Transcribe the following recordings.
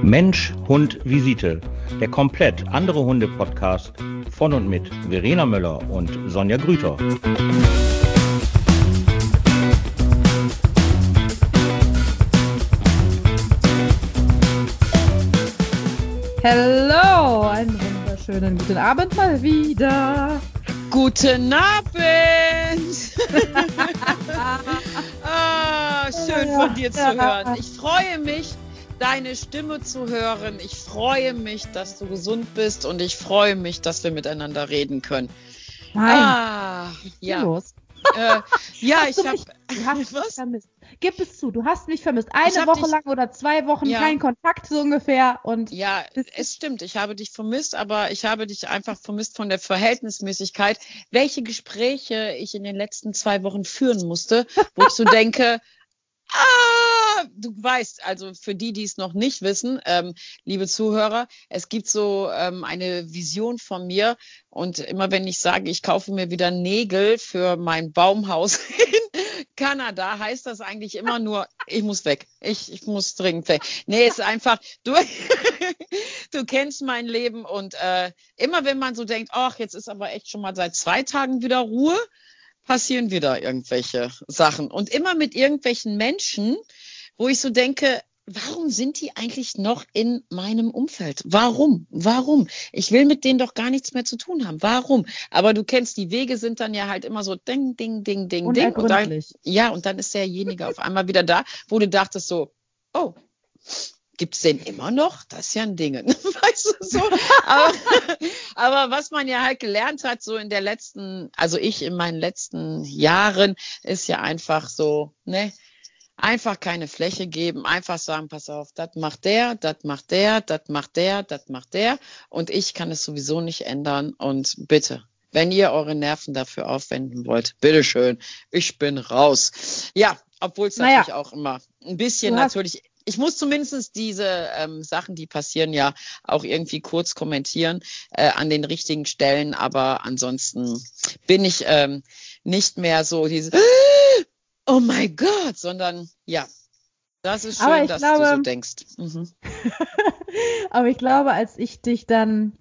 Mensch, Hund, Visite. Der komplett andere Hunde-Podcast von und mit Verena Möller und Sonja Grüter. Hello, einen wunderschönen guten Abend mal wieder. Guten Abend! Schön von dir zu hören. Ich freue mich, deine Stimme zu hören. Ich freue mich, dass du gesund bist und ich freue mich, dass wir miteinander reden können. Nein. Ja. Los. Ja, du hast mich vermisst. Gib es zu, du hast mich vermisst. Eine Woche lang oder 2 Wochen kein Kontakt so ungefähr. Und ja, es stimmt. Ich habe dich vermisst, aber ich habe dich einfach vermisst von der Verhältnismäßigkeit, welche Gespräche ich in den letzten 2 Wochen führen musste, wo ich so denke, du weißt, also für die es noch nicht wissen, liebe Zuhörer, es gibt so eine Vision von mir und immer wenn ich sage, ich kaufe mir wieder Nägel für mein Baumhaus in Kanada, heißt das eigentlich immer nur, ich muss weg. Ich muss dringend weg. Nee, ist einfach, du kennst mein Leben und immer wenn man so denkt, ach, jetzt ist aber echt schon mal seit 2 Tagen wieder Ruhe, passieren wieder irgendwelche Sachen. Und immer mit irgendwelchen Menschen, wo ich so denke, warum sind die eigentlich noch in meinem Umfeld? Warum? Ich will mit denen doch gar nichts mehr zu tun haben. Warum? Aber du kennst, die Wege sind dann ja halt immer so ding, ding, ding, ding, ding. Und dann ist derjenige auf einmal wieder da, wo du dachtest so, oh, gibt's den immer noch? Das ist ja ein Ding. Weißt du so? Aber was man ja halt gelernt hat, so in meinen letzten Jahren, ist ja einfach so, einfach keine Fläche geben, einfach sagen, pass auf, das macht der, das macht der, das macht der, das macht der. Und ich kann es sowieso nicht ändern. Und bitte, wenn ihr eure Nerven dafür aufwenden wollt, bitteschön, ich bin raus. Ja, obwohl es natürlich auch immer ein bisschen natürlich. Ich muss zumindest diese Sachen, die passieren, ja auch irgendwie kurz kommentieren an den richtigen Stellen. Aber ansonsten bin ich nicht mehr so diese oh mein Gott, sondern ja, das ist schön, dass du so denkst. Mhm. Aber ich glaube, als ich dich dann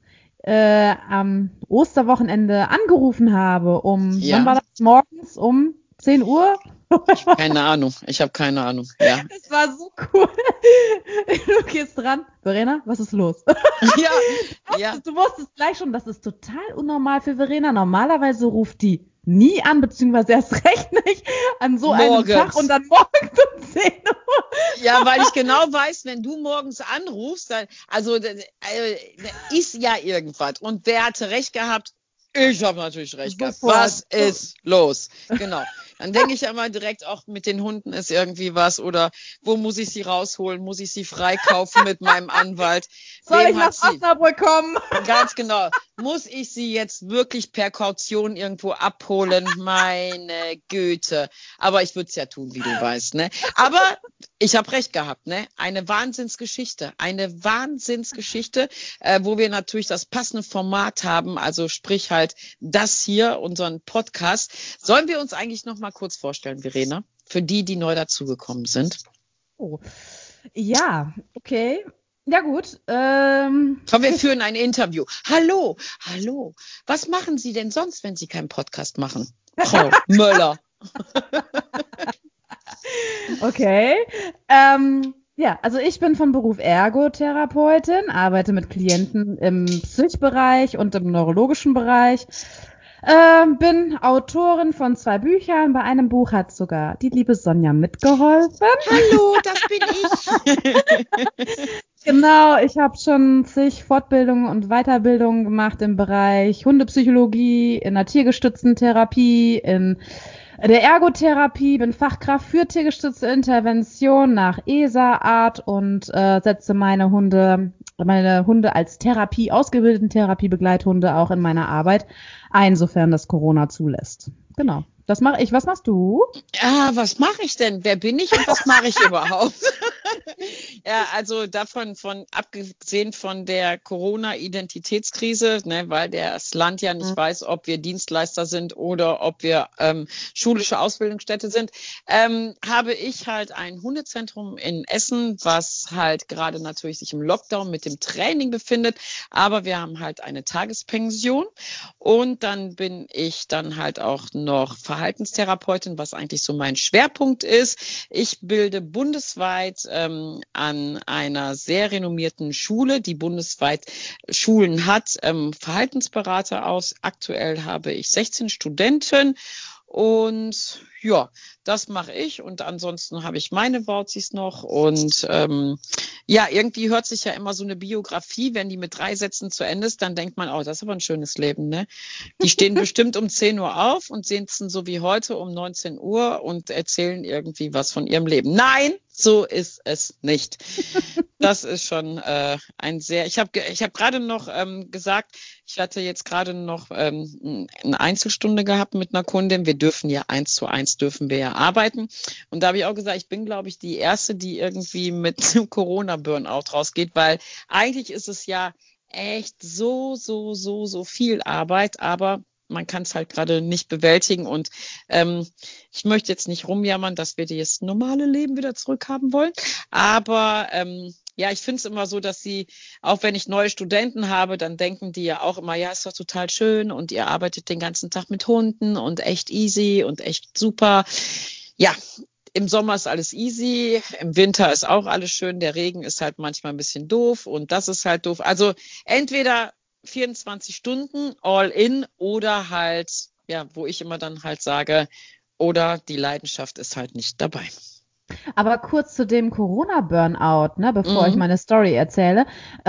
am Osterwochenende angerufen habe, wann war das, morgens um 10 Uhr? Ich habe keine Ahnung. Ja. Das war so cool. Du gehst dran. Verena, was ist los? Ja. Du wusstest gleich schon, das ist total unnormal für Verena. Normalerweise ruft die nie an, beziehungsweise erst recht nicht an so einem Tag und dann morgens um 10 Uhr. Ja, weil ich genau weiß, wenn du morgens anrufst, dann, ist ja irgendwas. Und wer hatte recht gehabt? Ich habe natürlich recht gehabt. Was ist los? Genau. Dann denke ich immer direkt, auch mit den Hunden ist irgendwie was oder wo muss ich sie rausholen? Muss ich sie freikaufen mit meinem Anwalt? Soll ich nach Osnabrück kommen? Ganz genau. Muss ich sie jetzt wirklich per Kaution irgendwo abholen? Meine Güte. Aber ich würde es ja tun, wie du weißt, ne? Aber ich habe recht gehabt, ne? Eine Wahnsinnsgeschichte, wo wir natürlich das passende Format haben, also sprich halt das hier, unseren Podcast. Sollen wir uns eigentlich noch mal kurz vorstellen, Verena, für die neu dazugekommen sind? Oh, ja, okay. Ja gut. Komm, wir führen ein Interview. Hallo. Was machen Sie denn sonst, wenn Sie keinen Podcast machen? Frau Möller. Okay. Ja, also ich bin von Beruf Ergotherapeutin, arbeite mit Klienten im Psychbereich und im neurologischen Bereich. Bin Autorin von 2 Büchern. Bei einem Buch hat sogar die liebe Sonja mitgeholfen. Hallo, das bin ich. Genau, ich habe schon zig Fortbildungen und Weiterbildungen gemacht im Bereich Hundepsychologie, in der tiergestützten Therapie, in der Ergotherapie, bin Fachkraft für tiergestützte Intervention nach ESA-Art und setze meine Hunde als ausgebildeten Therapiebegleithunde auch in meiner Arbeit ein, sofern das Corona zulässt. Genau. Das mache ich. Was machst du? Was mache ich denn? Wer bin ich und was mache ich überhaupt? Ja, also abgesehen von der Corona-Identitätskrise, ne, weil das Land ja nicht weiß, ob wir Dienstleister sind oder ob wir schulische Ausbildungsstätte sind, habe ich halt ein Hundezentrum in Essen, was halt gerade natürlich sich im Lockdown mit dem Training befindet, aber wir haben halt eine Tagespension und dann bin ich dann halt auch noch Verhaltenstherapeutin, was eigentlich so mein Schwerpunkt ist. Ich bilde bundesweit an einer sehr renommierten Schule, die bundesweit Schulen hat, Verhaltensberater aus. Aktuell habe ich 16 Studenten und ja, das mache ich und ansonsten habe ich meine Wauzis noch und ja, irgendwie hört sich ja immer so eine Biografie, wenn die mit 3 Sätzen zu Ende ist, dann denkt man, oh, das ist aber ein schönes Leben, ne? Die stehen bestimmt um 10 Uhr auf und sitzen so wie heute um 19 Uhr und erzählen irgendwie was von ihrem Leben. Nein, so ist es nicht. Das ist schon ich habe gerade noch gesagt, ich hatte jetzt gerade noch eine Einzelstunde gehabt mit einer Kundin. Wir dürfen ja 1:1 dürfen wir ja arbeiten. Und da habe ich auch gesagt, ich bin, glaube ich, die Erste, die irgendwie mit Corona-Burnout rausgeht, weil eigentlich ist es ja echt so viel Arbeit, aber man kann es halt gerade nicht bewältigen und ich möchte jetzt nicht rumjammern, dass wir das normale Leben wieder zurückhaben wollen, aber ja, ich finde es immer so, dass auch wenn ich neue Studenten habe, dann denken die ja auch immer, ja, ist doch total schön und ihr arbeitet den ganzen Tag mit Hunden und echt easy und echt super. Ja, im Sommer ist alles easy, im Winter ist auch alles schön, der Regen ist halt manchmal ein bisschen doof und das ist halt doof. Also entweder 24 Stunden all in oder halt, ja, wo ich immer dann halt sage, oder die Leidenschaft ist halt nicht dabei. Aber kurz zu dem Corona-Burnout, ne, bevor ich meine Story erzähle.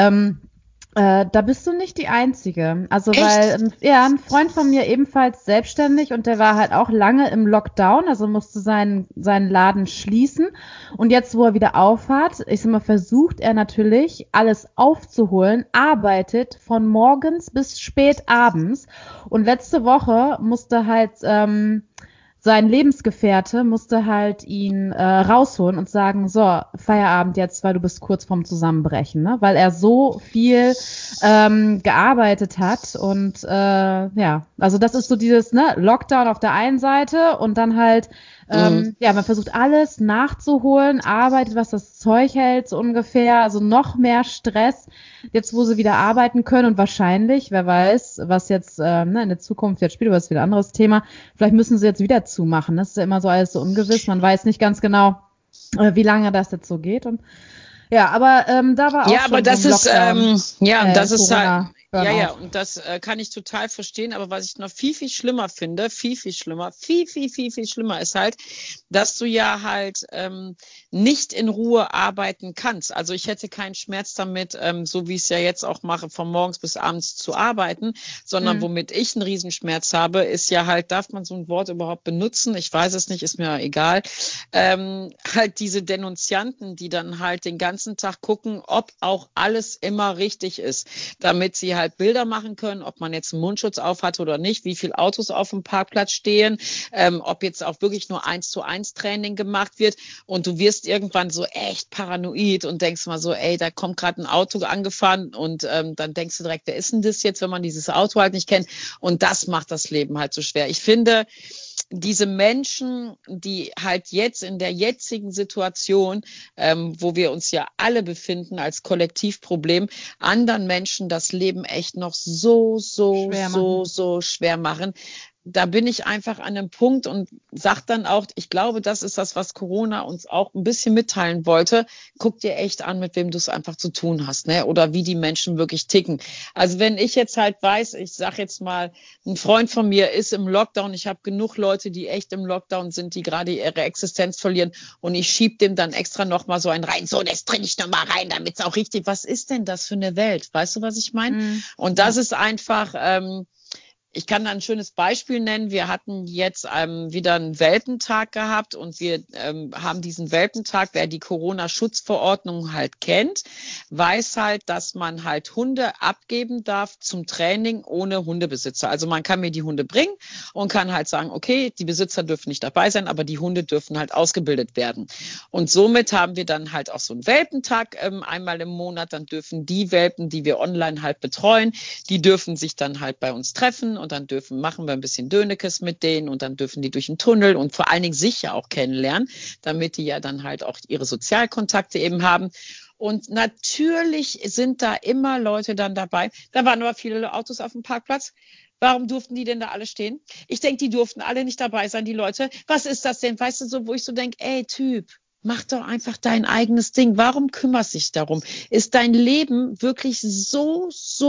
Da bist du nicht die Einzige. Also echt? Weil ein Freund von mir ebenfalls selbstständig und der war halt auch lange im Lockdown, also musste seinen Laden schließen. Und jetzt, wo er wieder aufhat, versucht er natürlich alles aufzuholen, arbeitet von morgens bis spät abends. Und letzte Woche musste halt sein Lebensgefährte musste halt ihn rausholen und sagen, so, Feierabend jetzt, weil du bist kurz vorm Zusammenbrechen, ne? Weil er so viel gearbeitet hat und ja, also das ist so dieses, ne, Lockdown auf der einen Seite und dann halt ja, man versucht alles nachzuholen, arbeitet, was das Zeug hält, so ungefähr, also noch mehr Stress, jetzt wo sie wieder arbeiten können und wahrscheinlich, wer weiß, was jetzt in der Zukunft jetzt spielt, aber das ist wieder ein anderes Thema, vielleicht müssen sie jetzt wieder zumachen, das ist ja immer so alles so ungewiss, man weiß nicht ganz genau, wie lange das jetzt so geht und ja, aber da war auch ja, aber das ist das ist halt Burnout. ja, und das kann ich total verstehen, aber was ich noch viel schlimmer finde, viel schlimmer ist halt, dass du ja halt nicht in Ruhe arbeiten kannst. Also ich hätte keinen Schmerz damit, so wie ich es ja jetzt auch mache, von morgens bis abends zu arbeiten, sondern womit ich einen Riesenschmerz habe, ist ja halt, darf man so ein Wort überhaupt benutzen? Ich weiß es nicht, ist mir egal. Halt diese Denunzianten, die dann halt den ganzen Tag gucken, ob auch alles immer richtig ist, damit sie halt Bilder machen können, ob man jetzt einen Mundschutz auf hat oder nicht, wie viele Autos auf dem Parkplatz stehen, ob jetzt auch wirklich nur 1:1 Training gemacht wird und du wirst irgendwann so echt paranoid und denkst mal so, ey, da kommt gerade ein Auto angefahren und dann denkst du direkt, wer ist denn das jetzt, wenn man dieses Auto halt nicht kennt und das macht das Leben halt so schwer. Ich finde, diese Menschen, die halt jetzt in der jetzigen Situation, wo wir uns ja alle befinden als Kollektivproblem, anderen Menschen das Leben echt noch so schwer machen. Da bin ich einfach an einem Punkt und sag dann auch, ich glaube, das ist das, was Corona uns auch ein bisschen mitteilen wollte. Guck dir echt an, mit wem du es einfach zu tun hast, ne? Oder wie die Menschen wirklich ticken. Also wenn ich jetzt halt weiß, ich sag jetzt mal, ein Freund von mir ist im Lockdown, ich habe genug Leute, die echt im Lockdown sind, die gerade ihre Existenz verlieren und ich schieb dem dann extra noch mal so einen rein, so, das trinke ich noch mal rein, damit es auch richtig, was ist denn das für eine Welt? Weißt du, was ich meine? Und das ist einfach, Ich kann da ein schönes Beispiel nennen. Wir hatten jetzt wieder einen Welpentag gehabt und wir haben diesen Welpentag, wer die Corona-Schutzverordnung halt kennt, weiß halt, dass man halt Hunde abgeben darf zum Training ohne Hundebesitzer. Also man kann mir die Hunde bringen und kann halt sagen, okay, die Besitzer dürfen nicht dabei sein, aber die Hunde dürfen halt ausgebildet werden. Und somit haben wir dann halt auch so einen Welpentag einmal im Monat. Dann dürfen die Welpen, die wir online halt betreuen, die dürfen sich dann halt bei uns treffen und dann machen wir ein bisschen Dönekes mit denen und dann dürfen die durch den Tunnel und vor allen Dingen sich ja auch kennenlernen, damit die ja dann halt auch ihre Sozialkontakte eben haben. Und natürlich sind da immer Leute dann dabei. Da waren aber viele Autos auf dem Parkplatz. Warum durften die denn da alle stehen? Ich denke, die durften alle nicht dabei sein, die Leute. Was ist das denn? Weißt du, so, wo ich so denke, ey, Typ, mach doch einfach dein eigenes Ding. Warum kümmerst du dich darum? Ist dein Leben wirklich so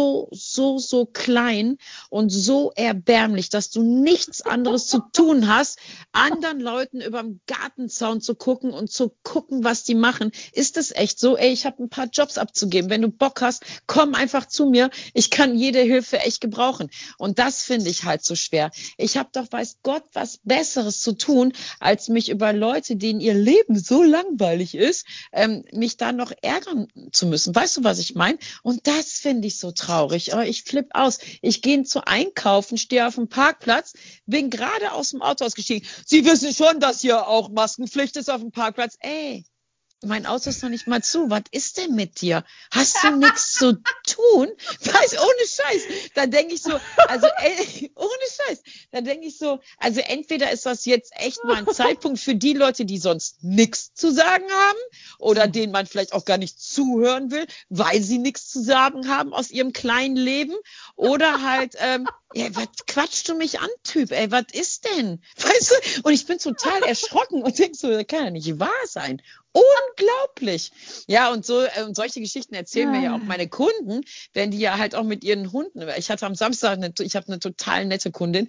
klein und so erbärmlich, dass du nichts anderes zu tun hast, anderen Leuten überm Gartenzaun zu gucken und zu gucken, was die machen? Ist es echt so? Ey, ich habe ein paar Jobs abzugeben. Wenn du Bock hast, komm einfach zu mir. Ich kann jede Hilfe echt gebrauchen. Und das finde ich halt so schwer. Ich habe doch, weiß Gott, was Besseres zu tun, als mich über Leute, denen ihr Leben so langweilig ist, mich da noch ärgern zu müssen. Weißt du, was ich meine? Und das finde ich so traurig. Ich flippe aus. Ich gehe zu einkaufen, stehe auf dem Parkplatz, bin gerade aus dem Auto ausgestiegen. Sie wissen schon, dass hier auch Maskenpflicht ist auf dem Parkplatz. Ey, mein Auto ist noch nicht mal zu. Was ist denn mit dir? Hast du nichts zu tun? Weißt, ohne Scheiß. Da denke ich so, also ohne Scheiß. Da denke ich so, also entweder ist das jetzt echt mal ein Zeitpunkt für die Leute, die sonst nichts zu sagen haben oder denen man vielleicht auch gar nicht zuhören will, weil sie nichts zu sagen haben aus ihrem kleinen Leben. Oder halt, ja, was quatschst du mich an, Typ? Ey, was ist denn? Weißt du? Und ich bin total erschrocken und denke so, das kann ja nicht wahr sein. Unglaublich. Ja, und so und solche Geschichten erzählen mir ja auch meine Kunden, wenn die ja halt auch mit ihren Hunden. Ich hatte am Samstag ich habe eine total nette Kundin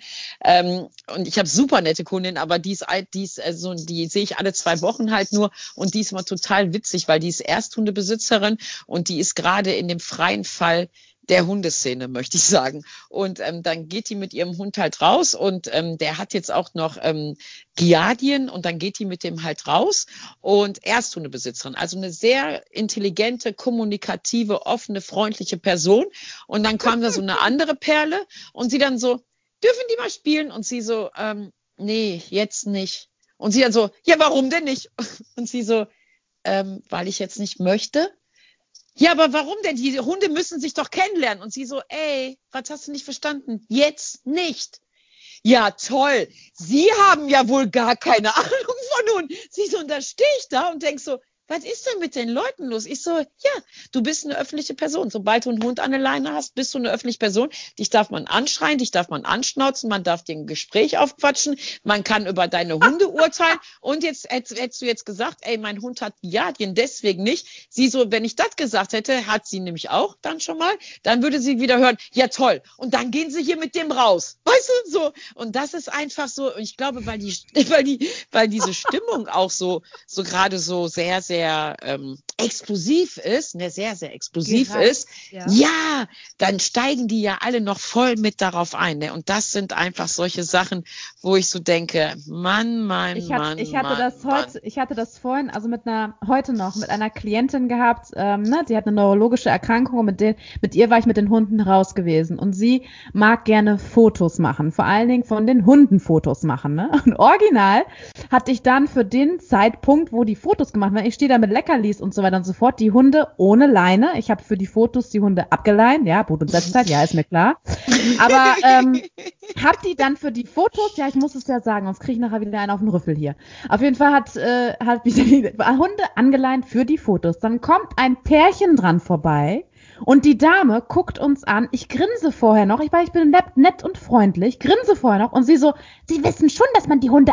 und ich habe super nette Kundin, aber die sehe ich alle 2 Wochen halt nur und die ist immer total witzig, weil die ist Ersthundebesitzerin und die ist gerade in dem freien Fall der Hundeszene, möchte ich sagen. Und dann geht die mit ihrem Hund halt raus und der hat jetzt auch noch Giardien und dann geht die mit dem halt raus und Ersthundebesitzerin. Also eine sehr intelligente, kommunikative, offene, freundliche Person. Und dann kam da so eine andere Perle und sie dann so, dürfen die mal spielen? Und sie so, nee, jetzt nicht. Und sie dann so, ja, warum denn nicht? Und sie so, weil ich jetzt nicht möchte. Ja, aber warum denn? Die Hunde müssen sich doch kennenlernen. Und sie so, ey, was hast du nicht verstanden? Jetzt nicht. Ja, toll. Sie haben ja wohl gar keine Ahnung von Hunden. Sie so, und da stehe ich da und denk so, was ist denn mit den Leuten los? Ich so, ja, du bist eine öffentliche Person. Sobald du einen Hund an der Leine hast, bist du eine öffentliche Person. Dich darf man anschreien, dich darf man anschnauzen, man darf dir ein Gespräch aufquatschen, man kann über deine Hunde urteilen. Und jetzt hättest du jetzt gesagt, ey, mein Hund hat Giardien, deswegen nicht. Sie so, wenn ich das gesagt hätte, hat sie nämlich auch dann schon mal, dann würde sie wieder hören, ja toll. Und dann gehen sie hier mit dem raus. Weißt du, so. Und das ist einfach so, und ich glaube, weil diese Stimmung auch so gerade so sehr, sehr explosiv ist, sehr, sehr explosiv ist, ja, dann steigen die ja alle noch voll mit darauf ein. Ne? Und das sind einfach solche Sachen, wo ich so denke, Ich hatte das vorhin, also heute noch mit einer Klientin gehabt, die hat eine neurologische Erkrankung und mit ihr war ich mit den Hunden raus gewesen. Und sie mag gerne Fotos machen, vor allen Dingen von den Hunden Fotos machen. Ne? Und original hatte ich dann für den Zeitpunkt, wo die Fotos gemacht werden, ich stehe da mit Leckerlis und so weiter und so fort, die Hunde ohne Leine. Ich habe für die Fotos die Hunde abgeleint, ja, Brut- und Setzzeit, ja, ist mir klar. Aber hab die dann für die Fotos, ja, ich muss es ja sagen, sonst kriege ich nachher wieder einen auf den Rüffel hier. Auf jeden Fall hat mich die Hunde angeleint für die Fotos. Dann kommt ein Pärchen dran vorbei und die Dame guckt uns an. Ich grinse vorher noch, ich bin nett und freundlich, grinse vorher noch und sie so, Sie wissen schon, dass man die Hunde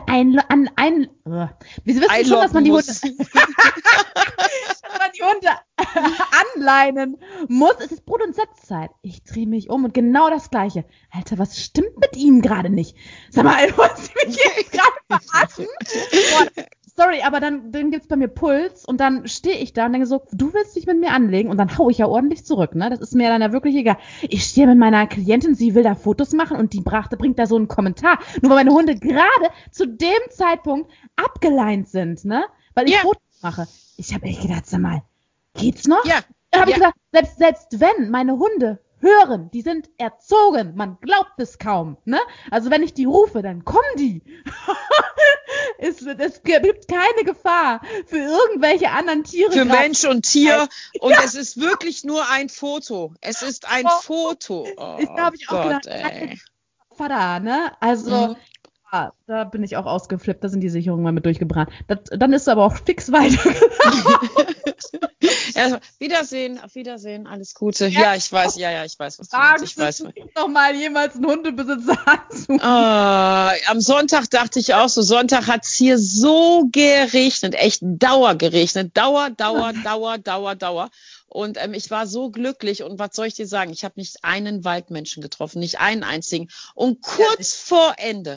anleinen muss. Es ist Brut- und Setzzeit. Ich drehe mich um und genau das Gleiche. Alter, was stimmt mit Ihnen gerade nicht? Sag mal, wollen Sie mich hier gerade verarschen? sorry, aber dann gibt's bei mir Puls und dann stehe ich da und denke so, du willst dich mit mir anlegen und dann hau ich ja ordentlich zurück, ne? Das ist mir dann ja wirklich egal. Ich stehe mit meiner Klientin, sie will da Fotos machen und die bringt da so einen Kommentar. Nur weil meine Hunde gerade zu dem Zeitpunkt abgeleint sind, ne? Weil ich Fotos mache. Ich habe echt gedacht, sag mal, geht's noch? Ja. Dann habe ich gesagt, selbst wenn meine Hunde hören, die sind erzogen, man glaubt es kaum, ne? Also wenn ich die rufe, dann kommen die. Es gibt keine Gefahr für irgendwelche anderen Tiere. Für Mensch und Tier. Und es ist wirklich nur ein Foto. Es ist ein Foto. Oh, ich glaube, ich auch Gott, gedacht, Vater, ne? Also, da bin ich auch ausgeflippt, da sind die Sicherungen mal mit durchgebrannt. Dann ist es aber auch fix weiter. Also, auf Wiedersehen, alles Gute. Ja, ich weiß, was du meinst. Ich weiß. Noch mal jemals einen Hundebesitzer anzurufen. Am Sonntag dachte ich auch so, Sonntag hat's hier so geregnet, echt geregnet. Dauer. Und ich war so glücklich und was soll ich dir sagen? Ich habe nicht einen Waldmenschen getroffen, nicht einen einzigen. Und kurz vor Ende,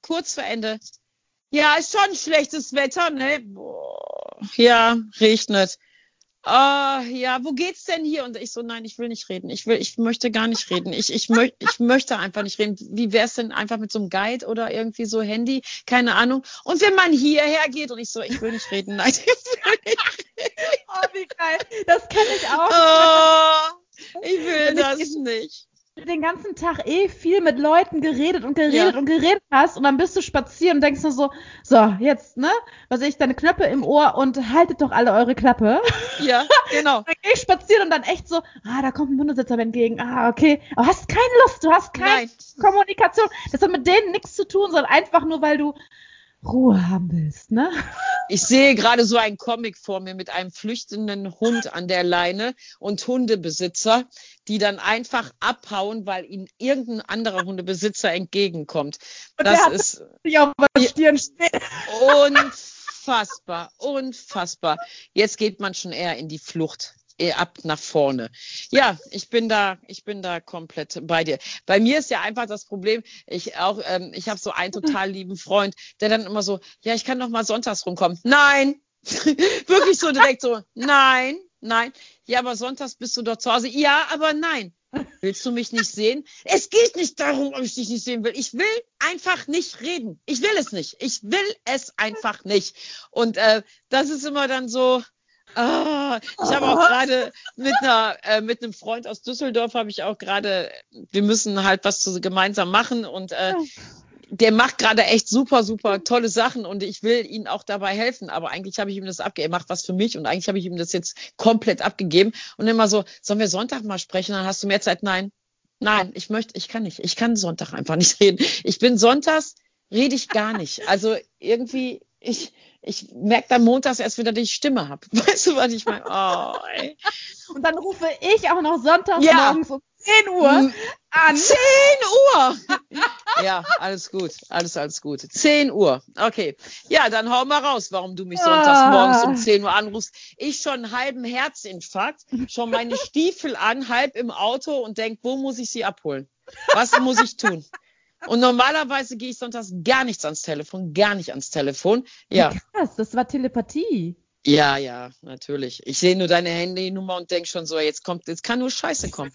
ja, ist schon schlechtes Wetter, ne? Boah, ja, regnet. Ja, wo geht's denn hier? Und ich so, nein, ich will nicht reden. Ich möchte gar nicht reden. Ich möchte einfach nicht reden. Wie wär's denn einfach mit so einem Guide oder irgendwie so Handy? Keine Ahnung. Und wenn man hierher geht und ich so, ich will nicht reden. Nein, ich will nicht reden. Oh, wie geil. Das kenne ich auch. Ich will das nicht. Den ganzen Tag viel mit Leuten geredet hast und dann bist du spazieren und denkst nur so, jetzt, ne, deine Knöpfe im Ohr und haltet doch alle eure Klappe. Ja, genau. Dann geh ich spazieren und dann echt so, da kommt ein Hundesitzer mir entgegen, okay, aber hast keine Lust, du hast keine Kommunikation. Das hat mit denen nichts zu tun, sondern einfach nur, weil du Ruhe haben willst, ne? Ich sehe gerade so einen Comic vor mir mit einem flüchtenden Hund an der Leine und Hundebesitzer, die dann einfach abhauen, weil ihnen irgendein anderer Hundebesitzer entgegenkommt. Und das ist auf der Stirn steht. Unfassbar. Jetzt geht man schon eher in die Flucht. Ab nach vorne. Ja, ich bin da komplett bei dir. Bei mir ist ja einfach das Problem, ich habe so einen total lieben Freund, der dann immer so, ja, ich kann doch mal sonntags rumkommen. Nein! Wirklich so direkt so, nein. Ja, aber sonntags bist du doch zu Hause. Ja, aber nein. Willst du mich nicht sehen? Es geht nicht darum, ob ich dich nicht sehen will. Ich will einfach nicht reden. Ich will es nicht. Ich will es einfach nicht. Und das ist immer dann so, ich habe auch gerade mit einem Freund aus Düsseldorf wir müssen halt was gemeinsam machen und der macht gerade echt super, super tolle Sachen und ich will ihm auch dabei helfen, aber eigentlich habe ich ihm das abgegeben, er macht was für mich und eigentlich habe ich ihm das jetzt komplett abgegeben und immer so, sollen wir Sonntag mal sprechen, dann hast du mehr Zeit? Nein, ich kann nicht, ich kann Sonntag einfach nicht reden. Sonntags rede ich gar nicht, also irgendwie, ich merke dann montags erst wieder, dass ich Stimme habe. Weißt du, was ich meine? Und dann rufe ich auch noch sonntags morgens um 10 Uhr an. 10 Uhr! Ja, alles gut. Alles gut. 10 Uhr. Okay. Ja, dann hau mal raus, warum du mich sonntags morgens um 10 Uhr anrufst. Ich schon einen halben Herzinfarkt, schon meine Stiefel an, halb im Auto und denk, wo muss ich sie abholen? Was muss ich tun? Und normalerweise gehe ich sonntags gar nicht ans Telefon. Ja. Krass, das war Telepathie. Ja, natürlich. Ich sehe nur deine Handynummer und denke schon so, jetzt kann nur Scheiße kommen.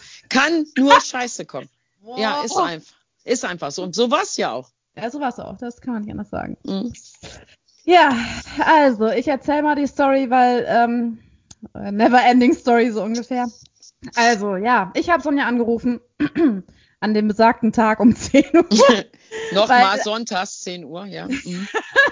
Wow. Ja, ist einfach so. Und so war es ja auch. Ja, so war es auch. Das kann man nicht anders sagen. Mhm. Ja, also, ich erzähle mal die Story, weil Never-Ending Story so ungefähr. Also, ja, ich habe Sonja angerufen. An dem besagten Tag um 10 Uhr. Nochmal sonntags 10 Uhr, ja. Mhm.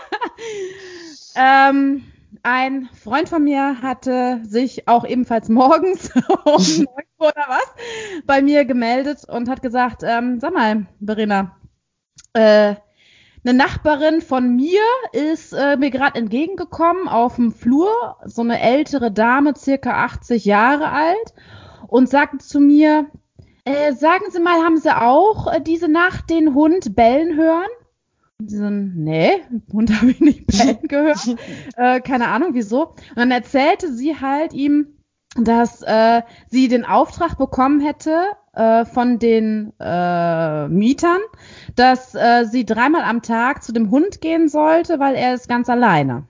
Ein Freund von mir hatte sich auch ebenfalls morgens um 9 Uhr oder was bei mir gemeldet und hat gesagt, sag mal, Verena, eine Nachbarin von mir ist mir gerade entgegengekommen auf dem Flur, so eine ältere Dame, circa 80 Jahre alt, und sagte zu mir, sagen Sie mal, haben Sie auch diese Nacht den Hund bellen hören? Und sie so, nee, Hund habe ich nicht bellen gehört. Keine Ahnung, wieso. Und dann erzählte sie halt ihm, dass sie den Auftrag bekommen hätte von den Mietern, dass sie 3-mal am Tag zu dem Hund gehen sollte, weil er ist ganz alleine.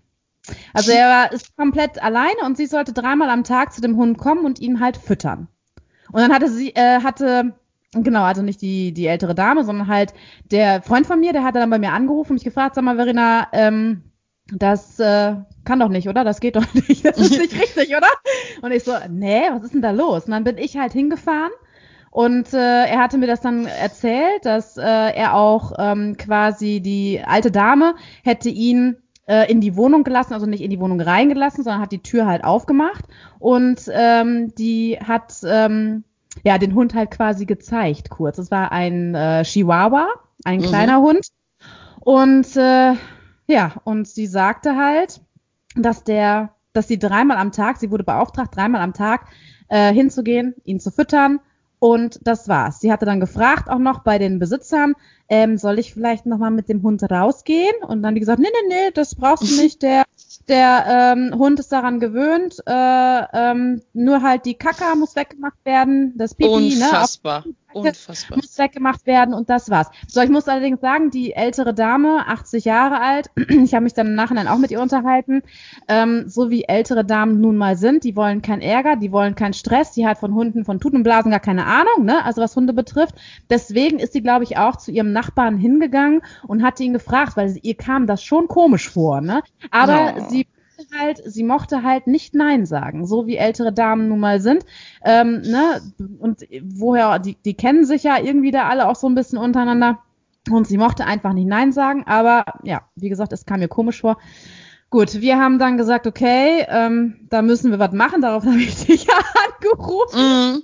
Also ist komplett alleine und sie sollte 3-mal am Tag zu dem Hund kommen und ihn halt füttern. Und dann genau, also nicht die ältere Dame, sondern halt der Freund von mir, der hatte dann bei mir angerufen und mich gefragt, sag mal, Verena, das kann doch nicht, oder? Das geht doch nicht. Das ist nicht richtig, oder? Und ich so, nee, was ist denn da los? Und dann bin ich halt hingefahren und er hatte mir das dann erzählt, dass er auch quasi die alte Dame hätte ihn in die Wohnung gelassen, also nicht in die Wohnung reingelassen, sondern hat die Tür halt aufgemacht und die hat den Hund halt quasi gezeigt kurz. Es war ein Chihuahua, ein kleiner Hund und und sie sagte halt, dass sie 3-mal am Tag, sie wurde beauftragt, 3-mal am Tag hinzugehen, ihn zu füttern und das war's. Sie hatte dann gefragt auch noch bei den Besitzern, soll ich vielleicht nochmal mit dem Hund rausgehen? Und dann die gesagt, nee, das brauchst du nicht, der Hund ist daran gewöhnt, nur halt die Kaka muss weggemacht werden, das Pipi, Unfassbar. Muss weggemacht werden und das war's. So, ich muss allerdings sagen, die ältere Dame, 80 Jahre alt, ich habe mich dann im Nachhinein auch mit ihr unterhalten, so wie ältere Damen nun mal sind, die wollen keinen Ärger, die wollen keinen Stress, die hat von Hunden, von Tuten und Blasen gar keine Ahnung, ne, also was Hunde betrifft. Deswegen ist sie, glaube ich, auch zu ihrem Nachbarn hingegangen und hat ihn gefragt, weil ihr kam das schon komisch vor, ne, aber sie mochte halt nicht Nein sagen, so wie ältere Damen nun mal sind, ne, und woher, die kennen sich ja irgendwie da alle auch so ein bisschen untereinander und sie mochte einfach nicht Nein sagen, aber ja, wie gesagt, es kam mir komisch vor. Gut, wir haben dann gesagt, okay, da müssen wir was machen, darauf habe ich dich ja angerufen.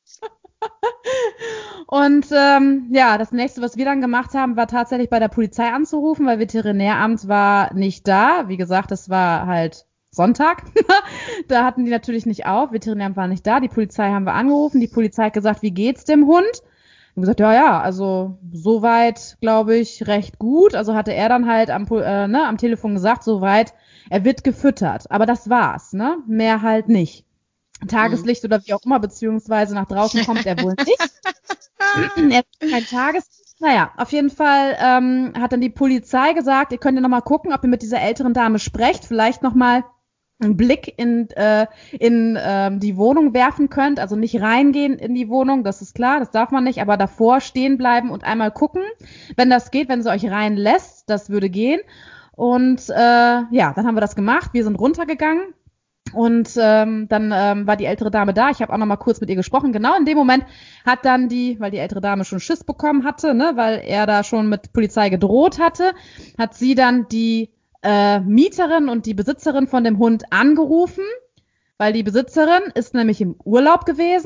Und das nächste, was wir dann gemacht haben, war tatsächlich bei der Polizei anzurufen, weil Veterinäramt war nicht da. Wie gesagt, das war halt Sonntag. Da hatten die natürlich nicht auf. Veterinäramt war nicht da. Die Polizei haben wir angerufen. Die Polizei hat gesagt, wie geht's dem Hund? Und gesagt, ja, also soweit, glaube ich, recht gut. Also hatte er dann halt am Telefon gesagt, soweit, er wird gefüttert. Aber das war's, ne? Mehr halt nicht. Tageslicht oder wie auch immer, beziehungsweise nach draußen kommt er wohl nicht. Er hat kein Tageslicht. Naja, auf jeden Fall hat dann die Polizei gesagt, ihr könnt ja nochmal gucken, ob ihr mit dieser älteren Dame sprecht, vielleicht nochmal einen Blick in die Wohnung werfen könnt, also nicht reingehen in die Wohnung, das ist klar, das darf man nicht, aber davor stehen bleiben und einmal gucken, wenn das geht, wenn sie euch reinlässt, das würde gehen. Und dann haben wir das gemacht, wir sind runtergegangen. Und dann war die ältere Dame da. Ich habe auch noch mal kurz mit ihr gesprochen. Genau in dem Moment hat dann weil die ältere Dame schon Schiss bekommen hatte, ne, weil er da schon mit Polizei gedroht hatte, hat sie dann die Mieterin und die Besitzerin von dem Hund angerufen, weil die Besitzerin ist nämlich im Urlaub gewesen,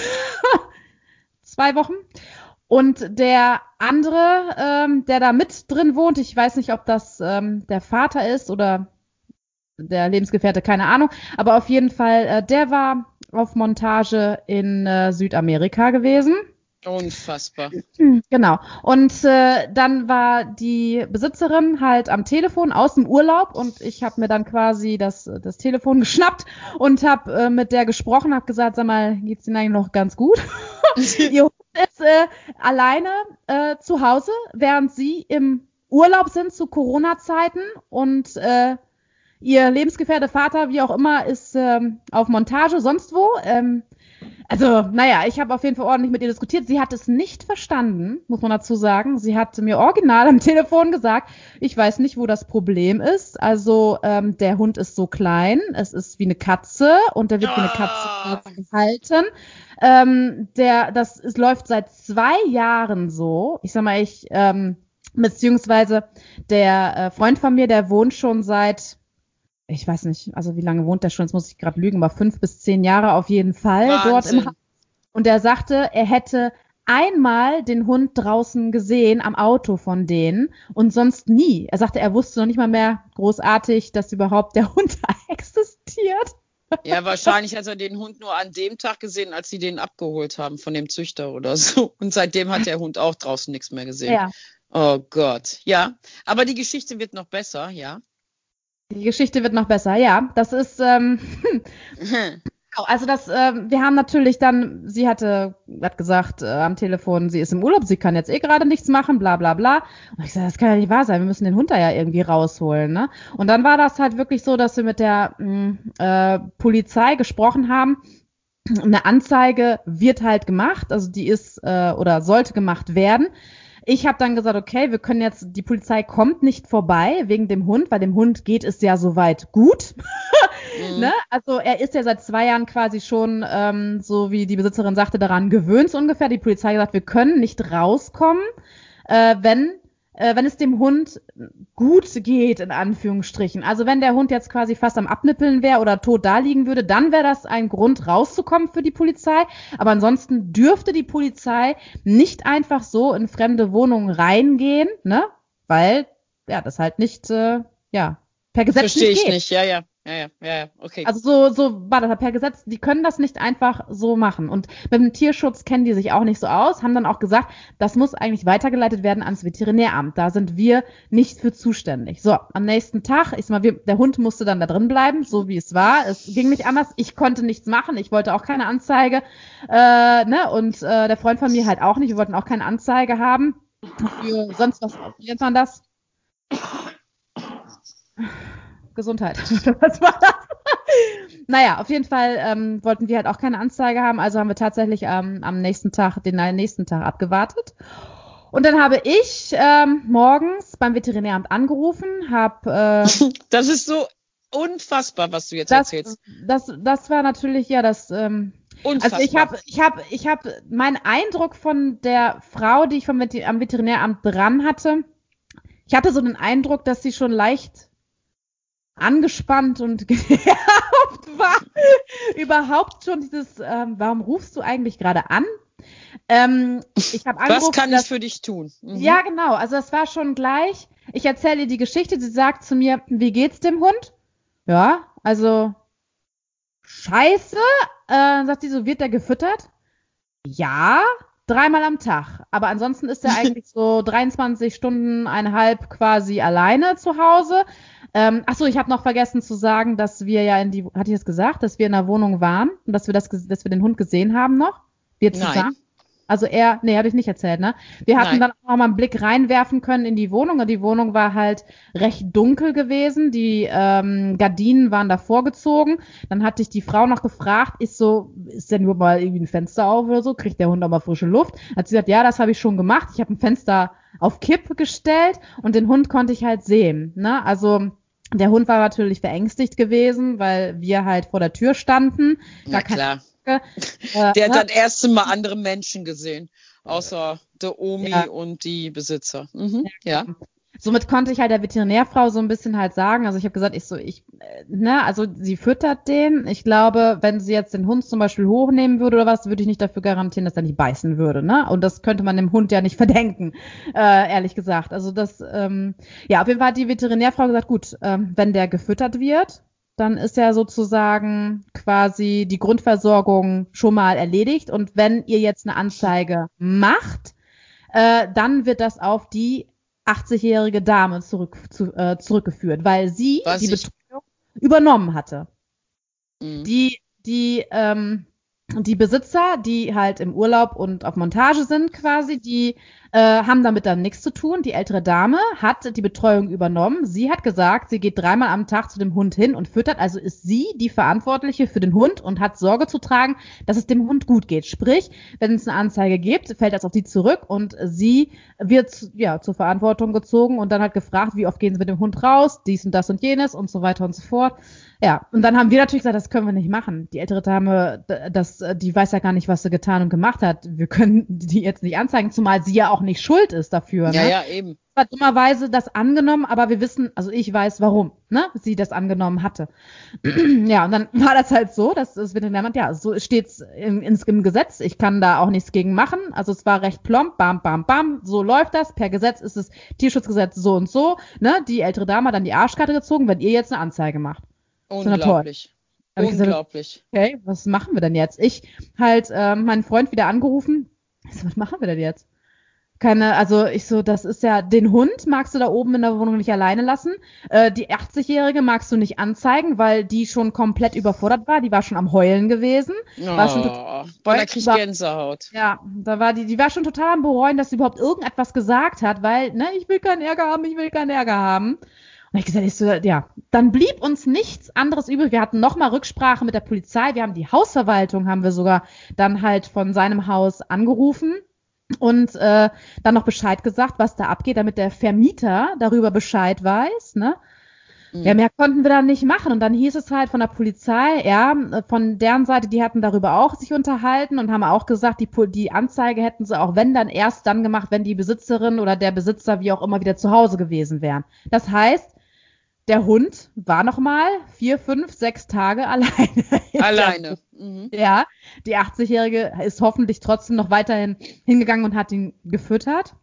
2 Wochen. Und der andere, der da mit drin wohnt, ich weiß nicht, ob das der Vater ist oder der Lebensgefährte, keine Ahnung, aber auf jeden Fall, der war auf Montage in Südamerika gewesen. Unfassbar. Genau. Und dann war die Besitzerin halt am Telefon aus dem Urlaub und ich habe mir dann quasi das Telefon geschnappt und habe mit der gesprochen, habe gesagt, sag mal, geht's Ihnen eigentlich noch ganz gut? Ihr Hund ist alleine zu Hause, während Sie im Urlaub sind zu Corona-Zeiten und ihr Lebensgefährte, Vater, wie auch immer, ist auf Montage, sonst wo. Ich habe auf jeden Fall ordentlich mit ihr diskutiert. Sie hat es nicht verstanden, muss man dazu sagen. Sie hat mir original am Telefon gesagt, ich weiß nicht, wo das Problem ist. Also der Hund ist so klein, es ist wie eine Katze und der wird wie eine Katze gehalten. Es läuft seit 2 Jahren so. Ich sag mal, beziehungsweise der Freund von mir, der wohnt schon seit, ich weiß nicht, also wie lange wohnt der schon, jetzt muss ich gerade lügen, aber 5 bis 10 Jahre auf jeden Fall. Wahnsinn. Dort im Haus. Und er sagte, er hätte einmal den Hund draußen gesehen am Auto von denen und sonst nie. Er sagte, er wusste noch nicht mal mehr großartig, dass überhaupt der Hund da existiert. Ja, wahrscheinlich hat er den Hund nur an dem Tag gesehen, als sie den abgeholt haben von dem Züchter oder so. Und seitdem hat der Hund auch draußen nichts mehr gesehen. Ja. Oh Gott. Ja, aber die Geschichte wird noch besser, ja. Die Geschichte wird noch besser, ja. Das ist, Also wir haben natürlich dann, sie hat gesagt am Telefon, sie ist im Urlaub, sie kann jetzt gerade nichts machen, bla bla bla. Und ich sage, das kann ja nicht wahr sein, wir müssen den Hund da ja irgendwie rausholen, ne? Und dann war das halt wirklich so, dass wir mit der Polizei gesprochen haben. Eine Anzeige wird halt gemacht, also die ist oder sollte gemacht werden. Ich habe dann gesagt, okay, wir können jetzt, die Polizei kommt nicht vorbei wegen dem Hund, weil dem Hund geht es ja soweit gut. Ne? Also er ist ja seit 2 Jahren quasi schon, so wie die Besitzerin sagte, daran gewöhnt so ungefähr. Die Polizei hat gesagt, wir können nicht rauskommen, wenn es dem Hund gut geht, in Anführungsstrichen. Also wenn der Hund jetzt quasi fast am Abnippeln wäre oder tot da liegen würde, dann wäre das ein Grund, rauszukommen für die Polizei. Aber ansonsten dürfte die Polizei nicht einfach so in fremde Wohnungen reingehen, ne? Weil, ja, das halt nicht, per Gesetz Verstehe nicht ich geht. nicht, ja, okay. Also so war das halt per Gesetz. Die können das nicht einfach so machen. Und mit dem Tierschutz kennen die sich auch nicht so aus, haben dann auch gesagt, das muss eigentlich weitergeleitet werden ans Veterinäramt. Da sind wir nicht für zuständig. So, am nächsten Tag, der Hund musste dann da drin bleiben, so wie es war. Es ging nicht anders. Ich konnte nichts machen. Ich wollte auch keine Anzeige. Und der Freund von mir halt auch nicht. Wir wollten auch keine Anzeige haben. Für sonst was. Wie nennt man das? Gesundheit. Was war das? Naja, auf jeden Fall wollten wir halt auch keine Anzeige haben, also haben wir tatsächlich den nächsten Tag abgewartet. Und dann habe ich morgens beim Veterinäramt angerufen, das ist so unfassbar, was du jetzt erzählst. Das war natürlich, ja, das unfassbar. Also ich hab meinen Eindruck von der Frau, die ich am Veterinäramt dran hatte, ich hatte so den Eindruck, dass sie schon leicht angespannt und genervt war. Überhaupt schon dieses, warum rufst du eigentlich gerade an? Ich habe angerufen, was kann ich für dich tun? Mhm. Ja, genau. Also das war schon gleich. Ich erzähle ihr die Geschichte. Sie sagt zu mir, wie geht's dem Hund? Ja, also scheiße. Sagt sie so, wird der gefüttert? Ja, 3-mal am Tag. Aber ansonsten ist er eigentlich so 23 Stunden, 1,5 quasi alleine zu Hause. Achso, ich habe noch vergessen zu sagen, dass wir ja hatte ich das gesagt, dass wir in der Wohnung waren und dass wir den Hund gesehen haben noch? Wir zusammen? Nein. Also habe ich nicht erzählt, ne? Wir hatten dann auch mal einen Blick reinwerfen können in die Wohnung und die Wohnung war halt recht dunkel gewesen. Die Gardinen waren da vorgezogen. Dann hatte ich die Frau noch gefragt, ist denn nur mal irgendwie ein Fenster auf oder so? Kriegt der Hund auch mal frische Luft? Hat sie gesagt, ja, das habe ich schon gemacht. Ich habe ein Fenster auf Kipp gestellt und den Hund konnte ich halt sehen, ne? Also der Hund war natürlich verängstigt gewesen, weil wir halt vor der Tür standen. Na klar. Der hat das erste Mal andere Menschen gesehen, außer der Omi und die Besitzer. Mhm. Ja. Somit konnte ich halt der Veterinärfrau so ein bisschen halt sagen, also ich habe gesagt, also sie füttert den. Ich glaube, wenn sie jetzt den Hund zum Beispiel hochnehmen würde oder was, würde ich nicht dafür garantieren, dass er nicht beißen würde, ne? Und das könnte man dem Hund ja nicht verdenken, ehrlich gesagt. Also auf jeden Fall hat die Veterinärfrau gesagt, gut, wenn der gefüttert wird, dann ist ja sozusagen quasi die Grundversorgung schon mal erledigt. Und wenn ihr jetzt eine Anzeige macht, dann wird das auf die 80-jährige Dame zurückgeführt, weil sie die Betreuung übernommen hatte. Mhm. Die Besitzer, die halt im Urlaub und auf Montage sind quasi, die haben damit dann nichts zu tun. Die ältere Dame hat die Betreuung übernommen. Sie hat gesagt, sie geht 3-mal am Tag zu dem Hund hin und füttert. Also ist sie die Verantwortliche für den Hund und hat Sorge zu tragen, dass es dem Hund gut geht. Sprich, wenn es eine Anzeige gibt, fällt das auf sie zurück und sie wird zur Verantwortung gezogen und dann halt gefragt, wie oft gehen sie mit dem Hund raus, dies und das und jenes und so weiter und so fort. Ja, und dann haben wir natürlich gesagt, das können wir nicht machen. Die ältere Dame, die weiß ja gar nicht, was sie getan und gemacht hat. Wir können die jetzt nicht anzeigen, zumal sie ja auch nicht schuld ist dafür. Ne? Ja, eben. Hat dummerweise das angenommen, aber wir wissen, also ich weiß, warum, ne, sie das angenommen hatte. Ja, und dann war das halt so, dass es Veterinärmann, ja, so steht's im Gesetz. Ich kann da auch nichts gegen machen. Also es war recht plump, bam, bam, bam, so läuft das. Per Gesetz ist es Tierschutzgesetz so und so, ne, die ältere Dame hat dann die Arschkarte gezogen, wenn ihr jetzt eine Anzeige macht. Unglaublich. So, unglaublich. Okay, was machen wir denn jetzt? Ich halt meinen Freund wieder angerufen. Ich so, was machen wir denn jetzt? also ich so, das ist ja, den Hund magst du da oben in der Wohnung nicht alleine lassen. Die 80-Jährige magst du nicht anzeigen, weil die schon komplett überfordert war. Die war schon am Heulen gewesen. War schon boah, da krieg ich Gänsehaut. Ja, da war die war schon total am Bereuen, dass sie überhaupt irgendetwas gesagt hat, weil, ne, ich will keinen Ärger haben. Und ich gesagt, ja, dann blieb uns nichts anderes übrig. Wir hatten nochmal Rücksprache mit der Polizei. Wir haben die Hausverwaltung, haben wir sogar dann halt von seinem Haus angerufen und dann noch Bescheid gesagt, was da abgeht, damit der Vermieter darüber Bescheid weiß, ne? Ja, mehr konnten wir dann nicht machen. Und dann hieß es halt von der Polizei, ja, von deren Seite, die hatten darüber auch sich unterhalten und haben auch gesagt, die Anzeige hätten sie auch, wenn dann erst dann gemacht, wenn die Besitzerin oder der Besitzer, wie auch immer, wieder zu Hause gewesen wären. Das heißt, der Hund war noch mal 4, 5, 6 Tage alleine. Alleine. Ja, die 80-Jährige ist hoffentlich trotzdem noch weiterhin hingegangen und hat ihn gefüttert.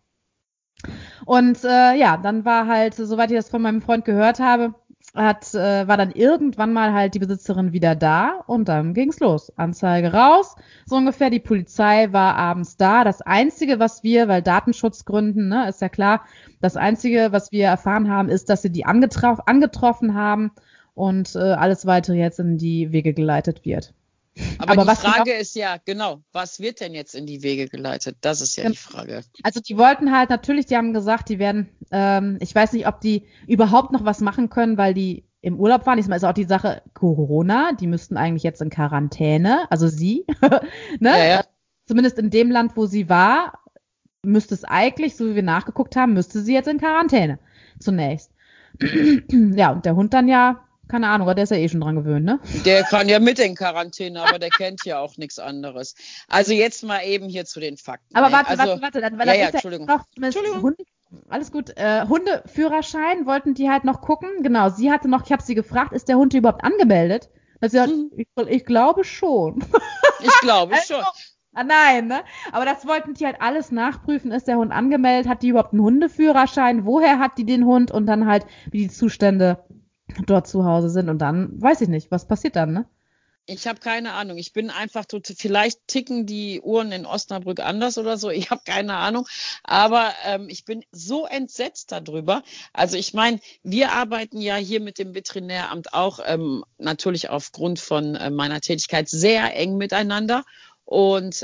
Und ja, dann war halt, soweit ich das von meinem Freund gehört habe, war dann irgendwann mal halt die Besitzerin wieder da und dann ging's los. Anzeige raus, so ungefähr. Die Polizei war abends da. Das Einzige, was wir, weil Datenschutzgründen, ne, ist ja klar, das Einzige, was wir erfahren haben, ist, dass sie die angetroffen haben und alles weitere jetzt in die Wege geleitet wird. Aber die Frage ist ja, genau, was wird denn jetzt in die Wege geleitet? Das ist ja die Frage. Also die wollten halt natürlich, die haben gesagt, die werden, ich weiß nicht, ob die überhaupt noch was machen können, weil die im Urlaub waren. Diesmal ist auch die Sache Corona, die müssten eigentlich jetzt in Quarantäne, also sie, ne? Ja. Zumindest in dem Land, wo sie war, müsste es eigentlich, so wie wir nachgeguckt haben, müsste sie jetzt in Quarantäne zunächst. Ja, und der Hund dann ja, keine Ahnung, der ist ja eh schon dran gewöhnt, ne? Der kann ja mit in Quarantäne, aber der kennt ja auch nichts anderes. Also jetzt mal eben hier zu den Fakten. Aber warte, dann, weil ja, ist Entschuldigung. Ja noch, alles gut. Hundeführerschein wollten die halt noch gucken. Genau, sie hatte noch, ich habe sie gefragt, ist der Hund überhaupt angemeldet? Sie hat, ich glaube schon. Ich glaube schon. Nein, ne? Aber das wollten die halt alles nachprüfen. Ist der Hund angemeldet? Hat die überhaupt einen Hundeführerschein? Woher hat die den Hund? Und dann halt, wie die Zustände dort zu Hause sind. Und dann weiß ich nicht, was passiert dann, ne? Ich habe keine Ahnung. Ich bin einfach vielleicht ticken die Uhren in Osnabrück anders oder so. Ich habe keine Ahnung. Aber ich bin so entsetzt darüber. Also ich meine, wir arbeiten ja hier mit dem Veterinäramt auch natürlich aufgrund von meiner Tätigkeit sehr eng miteinander. Und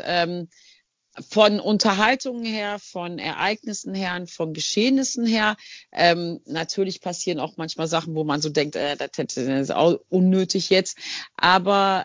von Unterhaltungen her, von Ereignissen her, von Geschehnissen her. Natürlich passieren auch manchmal Sachen, wo man so denkt, das ist auch unnötig jetzt. Aber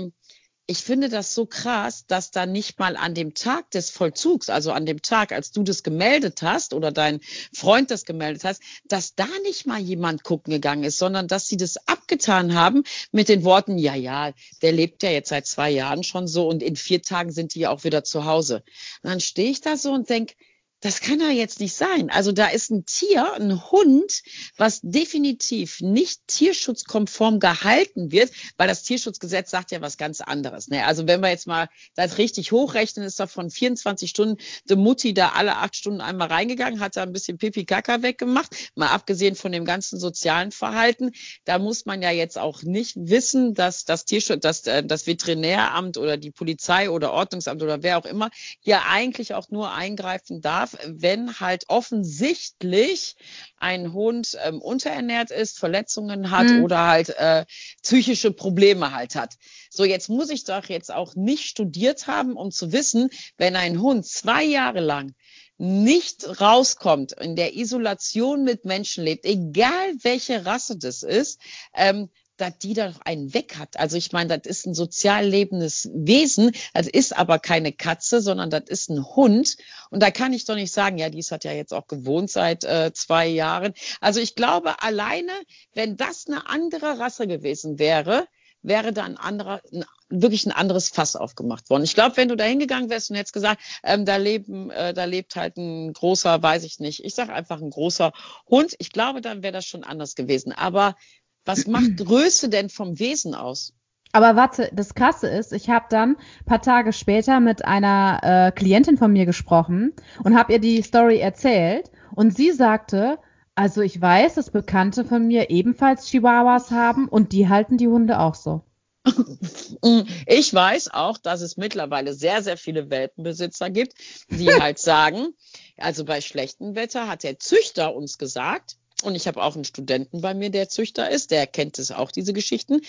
ich finde das so krass, dass da nicht mal an dem Tag des Vollzugs, also an dem Tag, als du das gemeldet hast oder dein Freund das gemeldet hast, dass da nicht mal jemand gucken gegangen ist, sondern dass sie das abgetan haben mit den Worten, ja, der lebt ja jetzt seit 2 Jahren schon so und in 4 Tagen sind die ja auch wieder zu Hause. Und dann stehe ich da so und denke, das kann ja jetzt nicht sein. Also da ist ein Tier, ein Hund, was definitiv nicht tierschutzkonform gehalten wird, weil das Tierschutzgesetz sagt ja was ganz anderes. Ne? Also wenn wir jetzt mal das richtig hochrechnen, ist da von 24 Stunden die Mutti da alle 8 Stunden einmal reingegangen, hat da ein bisschen Pipi-Kaka weggemacht, mal abgesehen von dem ganzen sozialen Verhalten. Da muss man ja jetzt auch nicht wissen, dass das Tierschutz, das Veterinäramt oder die Polizei oder Ordnungsamt oder wer auch immer hier eigentlich auch nur eingreifen darf, wenn halt offensichtlich ein Hund unterernährt ist, Verletzungen hat oder halt psychische Probleme halt hat. So, jetzt muss ich doch jetzt auch nicht studiert haben, um zu wissen, wenn ein Hund 2 Jahre lang nicht rauskommt, in der Isolation mit Menschen lebt, egal welche Rasse das ist, dass die da doch einen weg hat. Also ich meine, das ist ein sozial lebendes Wesen, das ist aber keine Katze, sondern das ist ein Hund. Und da kann ich doch nicht sagen, ja, dies hat ja jetzt auch gewohnt seit 2 Jahren. Also ich glaube, alleine, wenn das eine andere Rasse gewesen wäre da wirklich ein anderes Fass aufgemacht worden. Ich glaube, wenn du da hingegangen wärst und hättest gesagt, da lebt halt ein großer, weiß ich nicht, ich sage einfach ein großer Hund, ich glaube, dann wäre das schon anders gewesen. Aber was macht Größe denn vom Wesen aus? Aber warte, das Krasse ist, ich habe dann ein paar Tage später mit einer Klientin von mir gesprochen und habe ihr die Story erzählt und sie sagte, also ich weiß, dass Bekannte von mir ebenfalls Chihuahuas haben und die halten die Hunde auch so. Ich weiß auch, dass es mittlerweile sehr, sehr viele Welpenbesitzer gibt, die halt sagen, Also bei schlechtem Wetter hat der Züchter uns gesagt, und ich habe auch einen Studenten bei mir, der Züchter ist, der kennt es auch, diese Geschichten,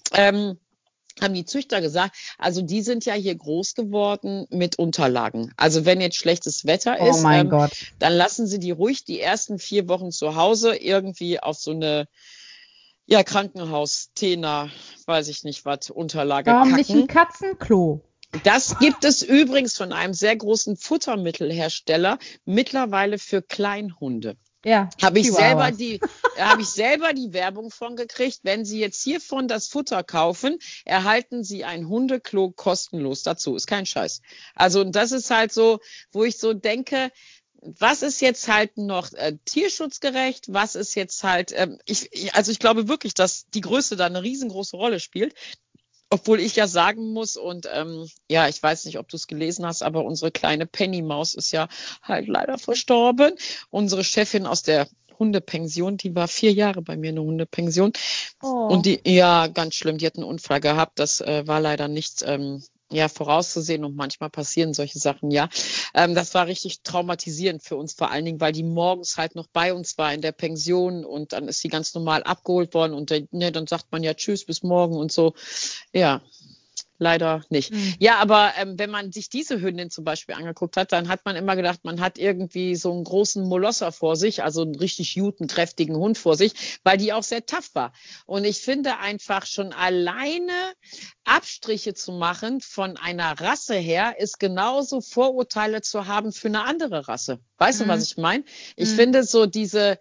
haben die Züchter gesagt, also die sind ja hier groß geworden mit Unterlagen. Also wenn jetzt schlechtes Wetter ist, mein Gott. dann lassen sie die ruhig die ersten 4 Wochen zu Hause irgendwie auf so eine Krankenhaus, Tena, weiß ich nicht was, Unterlage Warum packen. nicht ein Katzenklo? Das gibt es übrigens von einem sehr großen Futtermittelhersteller mittlerweile für Kleinhunde. Ja. Habe ich selber die Werbung von gekriegt. Wenn Sie jetzt hiervon das Futter kaufen, erhalten Sie ein Hundeklo kostenlos dazu. Ist kein Scheiß. Also das ist halt so, wo ich so denke, was ist jetzt halt noch tierschutzgerecht? Was ist jetzt halt, ich glaube wirklich, dass die Größe da eine riesengroße Rolle spielt. Obwohl ich ja sagen muss, und ich weiß nicht, ob du es gelesen hast, aber unsere kleine Penny-Maus ist ja halt leider verstorben. Unsere Chefin aus der Hundepension, die war 4 Jahre bei mir in der Hundepension. Oh. Und ganz schlimm, die hat einen Unfall gehabt. Das war leider nicht vorauszusehen, und manchmal passieren solche Sachen, ja. Das war richtig traumatisierend für uns, vor allen Dingen, weil die morgens halt noch bei uns war in der Pension, und dann ist sie ganz normal abgeholt worden, und dann sagt man ja tschüss, bis morgen und so. Ja, leider nicht. Ja, aber wenn man sich diese Hündin zum Beispiel angeguckt hat, dann hat man immer gedacht, man hat irgendwie so einen großen Molosser vor sich, also einen richtig guten, kräftigen Hund vor sich, weil die auch sehr tough war. Und ich finde einfach schon alleine Abstriche zu machen von einer Rasse her, ist genauso Vorurteile zu haben für eine andere Rasse. Weißt du, was ich meine? Ich finde so diese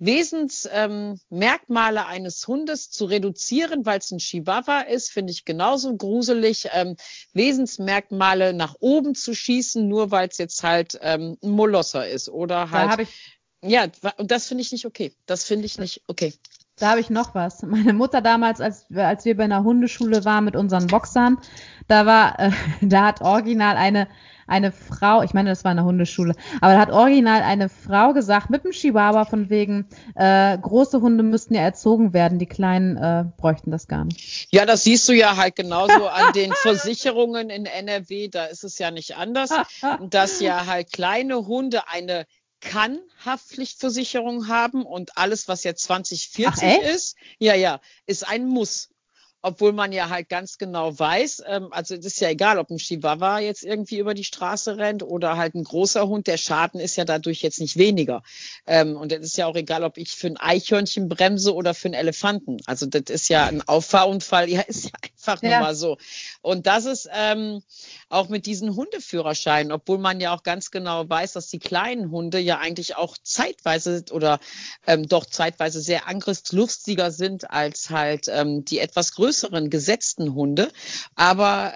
Wesensmerkmale eines Hundes zu reduzieren, weil es ein Chihuahua ist, finde ich genauso gruselig. Wesensmerkmale nach oben zu schießen, nur weil es jetzt halt ein Molosser ist oder halt. Und das finde ich nicht okay. Das finde ich nicht okay. Da habe ich noch was. Meine Mutter damals, als wir bei einer Hundeschule waren mit unseren Boxern, da hat original eine Frau, ich meine, das war eine Hundeschule, aber da hat original eine Frau gesagt, mit dem Chihuahua von wegen, große Hunde müssten ja erzogen werden, die Kleinen bräuchten das gar nicht. Ja, das siehst du ja halt genauso an den Versicherungen in NRW, da ist es ja nicht anders, dass ja halt kleine Hunde eine Kann-Haftpflichtversicherung haben, und alles, was jetzt 2040 ist, ist ein Muss. Obwohl man ja halt ganz genau weiß, also es ist ja egal, ob ein Chihuahua jetzt irgendwie über die Straße rennt oder halt ein großer Hund, der Schaden ist ja dadurch jetzt nicht weniger. Und es ist ja auch egal, ob ich für ein Eichhörnchen bremse oder für einen Elefanten. Also das ist ja ein Auffahrunfall, ist ja einfach nur mal so. Und das ist auch mit diesen Hundeführerscheinen, obwohl man ja auch ganz genau weiß, dass die kleinen Hunde ja eigentlich auch zeitweise zeitweise sehr angriffslustiger sind als halt die etwas größeren gesetzten Hunde, aber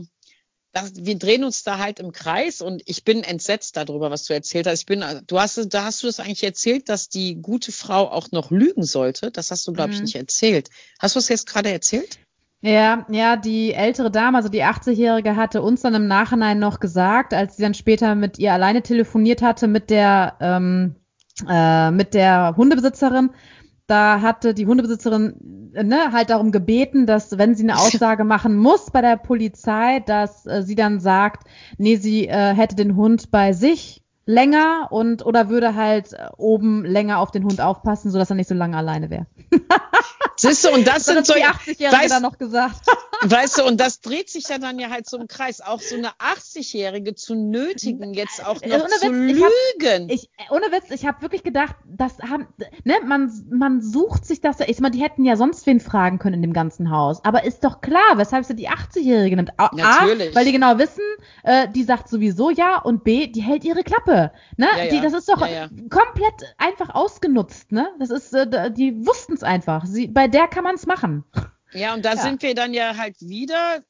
wir drehen uns da halt im Kreis, und ich bin entsetzt darüber, was du erzählt hast. Hast du das eigentlich erzählt, dass die gute Frau auch noch lügen sollte? Das hast du, glaube ich, nicht erzählt. Hast du es jetzt gerade erzählt? Ja, die ältere Dame, also die 80-Jährige, hatte uns dann im Nachhinein noch gesagt, als sie dann später mit ihr alleine telefoniert hatte, mit der Hundebesitzerin. Da hatte die Hundebesitzerin halt darum gebeten, dass, wenn sie eine Aussage machen muss bei der Polizei, dass sie dann sagt, nee, sie hätte den Hund bei sich länger oder würde halt oben länger auf den Hund aufpassen, sodass er nicht so lange alleine wäre. Siehst du, und das sind so, die 80-Jährige dann noch gesagt. Weißt du, und das dreht sich ja dann ja halt so im Kreis. Auch so eine 80-Jährige zu nötigen, jetzt auch noch zu lügen. Ohne Witz, ich habe wirklich gedacht, man sucht sich das, ich meine, die hätten ja sonst wen fragen können in dem ganzen Haus. Aber ist doch klar, weshalb sie die 80-Jährige nimmt. Natürlich. A, weil die genau wissen, die sagt sowieso ja, und B, die hält ihre Klappe. Ne? Ja. Das ist doch komplett einfach ausgenutzt. Ne? Das ist, die wussten es einfach. Bei der kann man es machen. Ja, und da sind wir dann ja halt wieder,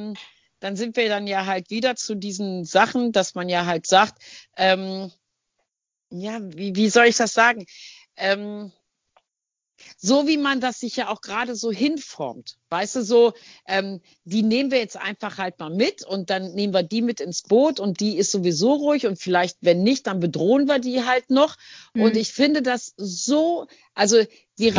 zu diesen Sachen, dass man ja halt sagt, wie soll ich das sagen? So wie man das sich ja auch gerade so hinformt. Weißt du, so, die nehmen wir jetzt einfach halt mal mit und dann nehmen wir die mit ins Boot und die ist sowieso ruhig und vielleicht, wenn nicht, dann bedrohen wir die halt noch. Und ich finde das so, also wir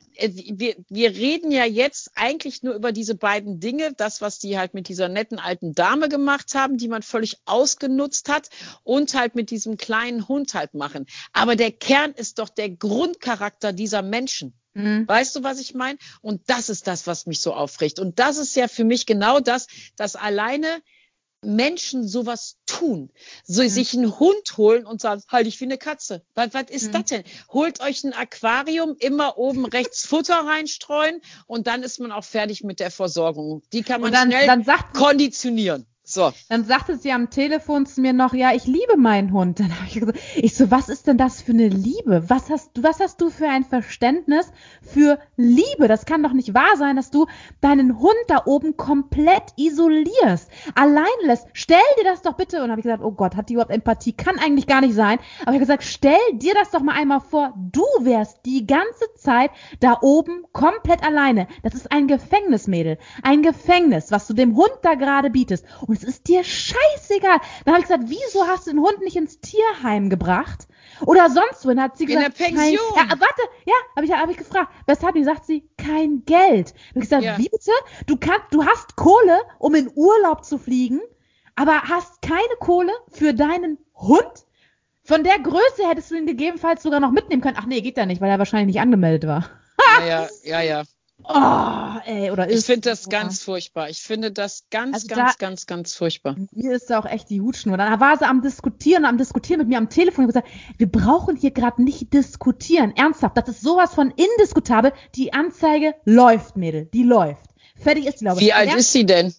reden ja jetzt eigentlich nur über diese beiden Dinge, das, was die halt mit dieser netten alten Dame gemacht haben, die man völlig ausgenutzt hat und halt mit diesem kleinen Hund halt machen. Aber der Kern ist doch der Grundcharakter dieser Menschen. Weißt du, was ich meine? Und das ist das, was mich so aufregt. Und das ist ja für mich genau das, dass alleine Menschen sowas tun. So sich einen Hund holen und sagen, halt dich wie eine Katze. Was ist das denn? Holt euch ein Aquarium, immer oben rechts Futter reinstreuen und dann ist man auch fertig mit der Versorgung. Die kann man schnell konditionieren. So. Dann sagte sie am Telefon zu mir noch, ja, ich liebe meinen Hund. Dann habe ich gesagt, was ist denn das für eine Liebe? Was hast du für ein Verständnis für Liebe? Das kann doch nicht wahr sein, dass du deinen Hund da oben komplett isolierst, allein lässt. Stell dir das doch bitte, und habe ich gesagt, oh Gott, hat die überhaupt Empathie? Kann eigentlich gar nicht sein. Aber ich habe gesagt, stell dir das doch mal einmal vor, du wärst die ganze Zeit da oben komplett alleine. Das ist ein Gefängnis, Mädel. Ein Gefängnis, was du dem Hund da gerade bietest. Und es ist dir scheißegal. Dann habe ich gesagt, wieso hast du den Hund nicht ins Tierheim gebracht? Oder sonst wo? Dann hat sie gesagt, in der Pension. Hab ich gefragt. Weshalb? Die sagt sie, kein Geld. Dann habe ich gesagt, wie bitte? Du hast Kohle, um in Urlaub zu fliegen, aber hast keine Kohle für deinen Hund? Von der Größe hättest du ihn gegebenenfalls sogar noch mitnehmen können. Ach nee, geht ja nicht, weil er wahrscheinlich nicht angemeldet war. Ja. Oh, ey, ich finde das ganz furchtbar. Ich finde das ganz furchtbar. Mir ist da auch echt die Hutschnur. Dann war sie am Diskutieren mit mir am Telefon und gesagt, wir brauchen hier gerade nicht diskutieren. Ernsthaft, das ist sowas von indiskutabel. Die Anzeige läuft, Mädel, die läuft. Fertig ist die, glaube ich. Wie alt ist sie denn?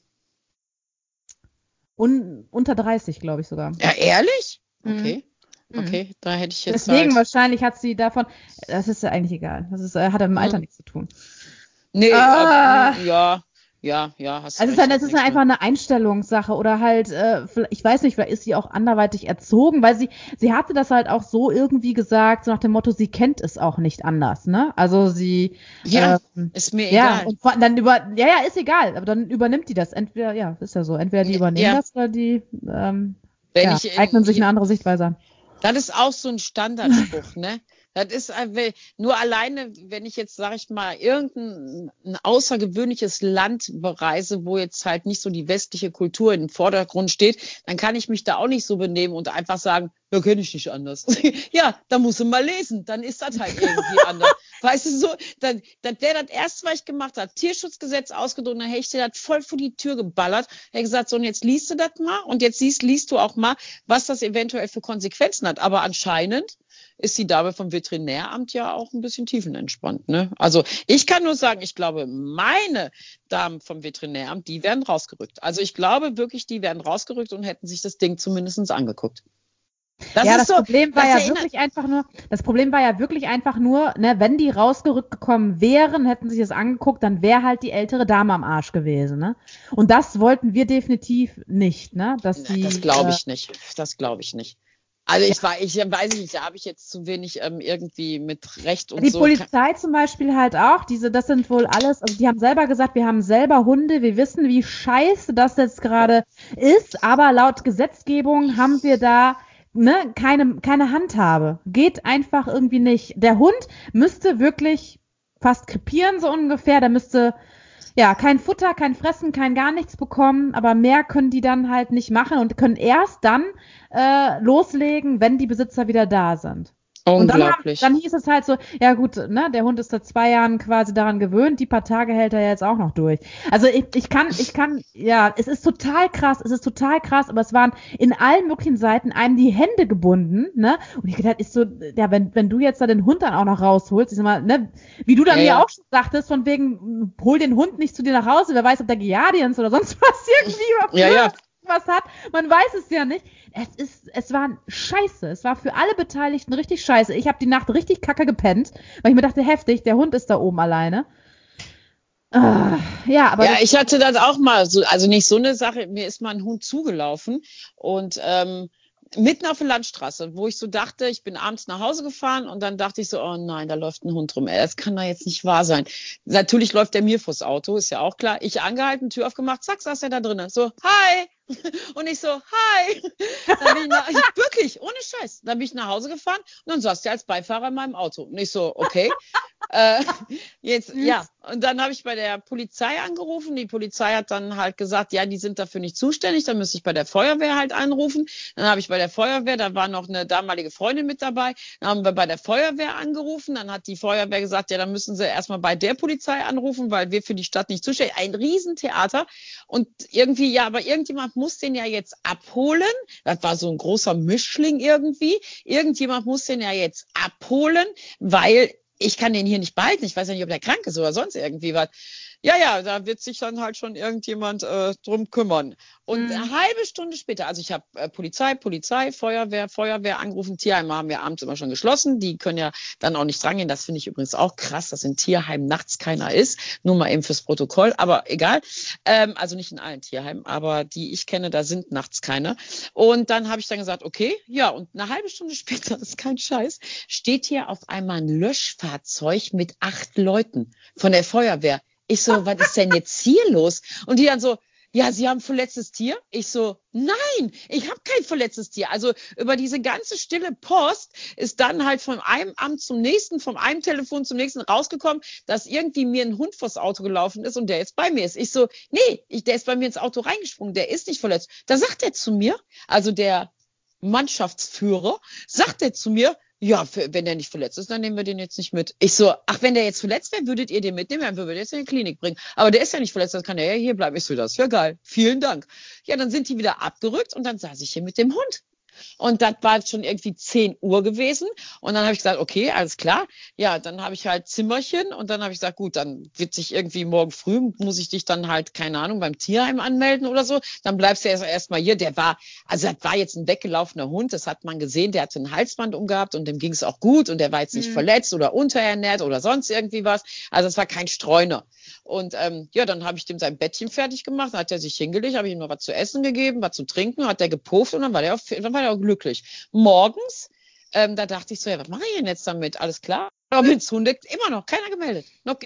Unter 30, glaube ich sogar. Ja, ehrlich? Okay, da hätte ich jetzt deswegen wahrscheinlich hat sie davon, das ist ja eigentlich egal. Das hat mit dem Alter nichts zu tun. Nee, hast also es ist einfach eine Einstellungssache oder halt, ich weiß nicht, vielleicht ist sie auch anderweitig erzogen, weil sie hatte das halt auch so irgendwie gesagt, so nach dem Motto, sie kennt es auch nicht anders, ne? Also sie ist mir egal. Und dann ist egal, aber dann übernimmt die das. Entweder, ist ja so, entweder die übernehmen das oder die eignen sich eine andere Sichtweise an. Das ist auch so ein Standardspruch, ne? Das ist nur alleine, wenn ich jetzt, sage ich mal, irgendein außergewöhnliches Land bereise, wo jetzt halt nicht so die westliche Kultur im Vordergrund steht, dann kann ich mich da auch nicht so benehmen und einfach sagen, ja, kenne ich nicht anders. Ja, da musst du mal lesen, dann ist das halt irgendwie anders. Weißt du, so, das erste, was ich gemacht habe, Tierschutzgesetz ausgedruckt, dann hätte ich dir das voll vor die Tür geballert. Er hat gesagt, so, und jetzt liest du das mal und jetzt liest du auch mal, was das eventuell für Konsequenzen hat. Aber anscheinend ist die Dame vom Veterinäramt ja auch ein bisschen tiefenentspannt, ne? Also ich kann nur sagen, ich glaube, meine Damen vom Veterinäramt, die werden rausgerückt. Also ich glaube wirklich, die werden rausgerückt und hätten sich das Ding zumindest angeguckt. Das Problem war ja wirklich einfach nur, ne, wenn die rausgerückt gekommen wären, hätten sich das angeguckt, dann wäre halt die ältere Dame am Arsch gewesen, ne? Und das wollten wir definitiv nicht, ne? Das glaube ich nicht. Also ich weiß nicht, da habe ich jetzt zu wenig irgendwie mit Recht und die so. Die Polizei zum Beispiel halt auch, das sind wohl alles, also die haben selber gesagt, wir haben selber Hunde, wir wissen, wie scheiße das jetzt gerade ist, aber laut Gesetzgebung haben wir da keine Handhabe. Geht einfach irgendwie nicht. Der Hund müsste wirklich fast krepieren, so ungefähr, der müsste kein Futter, kein Fressen, kein gar nichts bekommen, aber mehr können die dann halt nicht machen und können erst dann loslegen, wenn die Besitzer wieder da sind. Unglaublich. Und dann hieß es halt so, ja gut, ne, der Hund ist seit 2 Jahren quasi daran gewöhnt, die paar Tage hält er jetzt auch noch durch. Also ich kann, es ist total krass, aber es waren in allen möglichen Seiten einem die Hände gebunden, ne, und ich gedacht, ist so, ja, wenn du jetzt da den Hund dann auch noch rausholst, ich sag mal, ne, wie du dann mir auch schon sagtest, von wegen, hol den Hund nicht zu dir nach Hause, wer weiß, ob der Giardians oder sonst was irgendwie was hat, man weiß es ja nicht. Es war scheiße, es war für alle Beteiligten richtig scheiße. Ich habe die Nacht richtig kacke gepennt, weil ich mir dachte, heftig, der Hund ist da oben alleine. Ich hatte das auch mal so, also nicht so eine Sache, mir ist mal ein Hund zugelaufen und mitten auf der Landstraße, wo ich so dachte, ich bin abends nach Hause gefahren und dann dachte ich so, oh nein, da läuft ein Hund rum. Das kann doch jetzt nicht wahr sein. Natürlich läuft der mir vors Auto, ist ja auch klar. Ich angehalten, Tür aufgemacht, zack, saß er da drinnen. So, hi. Und ich so, hi. Dann bin wirklich, ohne Scheiß. Dann bin ich nach Hause gefahren und dann saß der als Beifahrer in meinem Auto. Und ich so, okay. Jetzt, ja. Und dann habe ich bei der Polizei angerufen. Die Polizei hat dann halt gesagt, ja, die sind dafür nicht zuständig. Dann müsste ich bei der Feuerwehr halt anrufen. Dann habe ich bei der Feuerwehr, da war noch eine damalige Freundin mit dabei. Dann haben wir bei der Feuerwehr angerufen. Dann hat die Feuerwehr gesagt, ja, dann müssen sie erstmal bei der Polizei anrufen, weil wir für die Stadt nicht zuständig sind. Ein Riesentheater. Und irgendwie, ja, aber irgendjemand muss den ja jetzt abholen. Das war so ein großer Mischling irgendwie. Irgendjemand muss den ja jetzt abholen, weil ich kann den hier nicht behalten. Ich weiß ja nicht, ob der krank ist oder sonst irgendwie was. Ja, da wird sich dann halt schon irgendjemand drum kümmern. Und eine halbe Stunde später, also ich habe Polizei, Feuerwehr angerufen. Tierheime haben wir abends immer schon geschlossen. Die können ja dann auch nicht drangehen. Das finde ich übrigens auch krass, dass in Tierheimen nachts keiner ist. Nur mal eben fürs Protokoll, aber egal. Also nicht in allen Tierheimen, aber die ich kenne, da sind nachts keine. Und dann habe ich dann gesagt, okay, ja, und eine halbe Stunde später, das ist kein Scheiß, steht hier auf einmal ein Löschfahrzeug mit 8 Leuten von der Feuerwehr. Ich so, was ist denn jetzt hier los? Und die dann so, ja, Sie haben ein verletztes Tier? Ich so, nein, ich habe kein verletztes Tier. Also über diese ganze stille Post ist dann halt von einem Amt zum nächsten, vom einem Telefon zum nächsten rausgekommen, dass irgendwie mir ein Hund vors Auto gelaufen ist und der jetzt bei mir ist. Ich so, nee, der ist bei mir ins Auto reingesprungen, der ist nicht verletzt. Da sagt er zu mir, also der Mannschaftsführer, sagt er zu mir, ja, wenn der nicht verletzt ist, dann nehmen wir den jetzt nicht mit. Ich so, ach, wenn der jetzt verletzt wäre, würdet ihr den mitnehmen, dann würden wir den jetzt in die Klinik bringen. Aber der ist ja nicht verletzt, dann kann der ja hier bleiben. Ich so, das wäre geil. Vielen Dank. Ja, dann sind die wieder abgerückt und dann saß ich hier mit dem Hund. Und das war schon irgendwie 10 Uhr gewesen. Und dann habe ich gesagt, okay, alles klar. Ja, dann habe ich halt Zimmerchen. Und dann habe ich gesagt, gut, dann wird sich irgendwie morgen früh, muss ich dich dann halt, keine Ahnung, beim Tierheim anmelden oder so. Dann bleibst du erst mal hier. Das war jetzt ein weggelaufener Hund. Das hat man gesehen. Der hatte ein Halsband umgehabt und dem ging es auch gut. Und der war jetzt nicht verletzt oder unterernährt oder sonst irgendwie was. Also es war kein Streuner. Und ja, dann habe ich dem sein Bettchen fertig gemacht. Dann hat er sich hingelegt, habe ich ihm noch was zu essen gegeben, was zu trinken, hat der gepufft und dann war der auch glücklich. Morgens, da dachte ich so, ja, was mache ich denn jetzt damit? Alles klar. Aber mit Hunde immer noch keiner gemeldet. Gar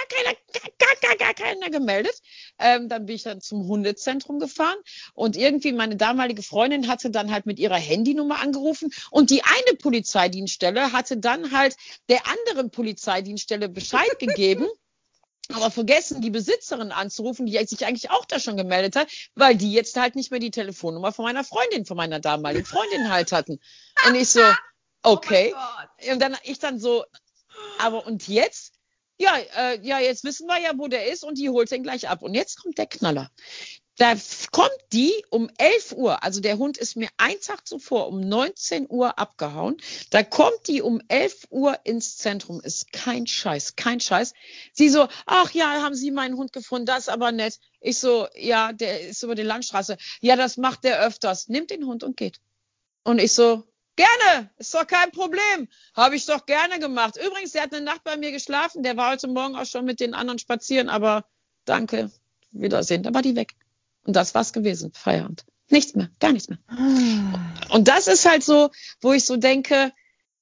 keiner gemeldet. Dann bin ich dann zum Hundezentrum gefahren und irgendwie meine damalige Freundin hatte dann halt mit ihrer Handynummer angerufen und die eine Polizeidienststelle hatte dann halt der anderen Polizeidienststelle Bescheid gegeben, aber vergessen, die Besitzerin anzurufen, die sich eigentlich auch da schon gemeldet hat, weil die jetzt halt nicht mehr die Telefonnummer von meiner Freundin, von meiner damaligen Freundin halt hatten. Und ich so, okay. Oh und dann so, aber und jetzt? Ja, jetzt wissen wir ja, wo der ist und die holt den gleich ab. Und jetzt kommt der Knaller. Da kommt die um 11 Uhr, also der Hund ist mir einen Tag zuvor um 19 Uhr abgehauen. Da kommt die um 11 Uhr ins Zentrum, ist kein Scheiß. Sie so, ach ja, haben Sie meinen Hund gefunden, das ist aber nett. Ich so, ja, der ist über die Landstraße. Ja, das macht der öfters. Nimmt den Hund und geht. Und ich so, gerne, ist doch kein Problem. Habe ich doch gerne gemacht. Übrigens, der hat eine Nacht bei mir geschlafen, der war heute Morgen auch schon mit den anderen spazieren, aber danke, Wiedersehen. Da war die weg. Und das war's gewesen, Feierabend. Nichts mehr, gar nichts mehr. Und das ist halt so, wo ich so denke,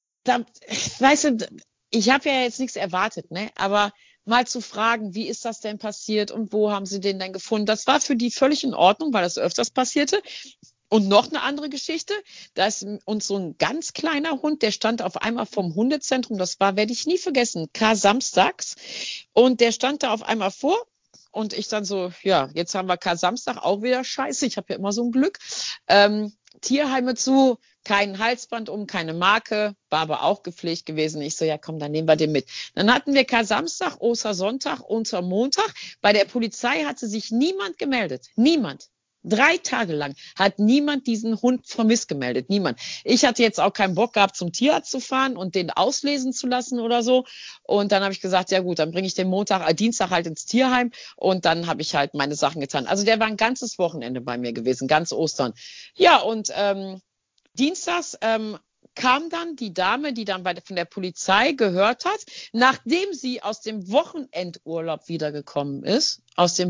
weißt du, ich habe ja jetzt nichts erwartet, ne? Aber mal zu fragen, wie ist das denn passiert und wo haben sie den denn gefunden? Das war für die völlig in Ordnung, weil das öfters passierte. Und noch eine andere Geschichte, da ist uns so ein ganz kleiner Hund, der stand auf einmal vom Hundezentrum, das war, werde ich nie vergessen, Samstags. Und der stand da auf einmal vor. Und ich dann so, ja, jetzt haben wir Samstag auch wieder Scheiße. Ich habe ja immer so ein Glück. Tierheime zu, kein Halsband um, keine Marke, war aber auch gepflegt gewesen. Ich so, ja komm, dann nehmen wir den mit. Dann hatten wir Samstag, Ostersonntag, Montag. Bei der Polizei hatte sich niemand gemeldet. Niemand. 3 Tage lang hat niemand diesen Hund vermisst gemeldet. Niemand. Ich hatte jetzt auch keinen Bock gehabt, zum Tierarzt zu fahren und den auslesen zu lassen oder so. Und dann habe ich gesagt, ja gut, dann bringe ich den Dienstag halt ins Tierheim. Und dann habe ich halt meine Sachen getan. Also der war ein ganzes Wochenende bei mir gewesen, ganz Ostern. Ja, und dienstags kam dann die Dame, die dann von der Polizei gehört hat, nachdem sie aus dem Wochenendurlaub wiedergekommen ist,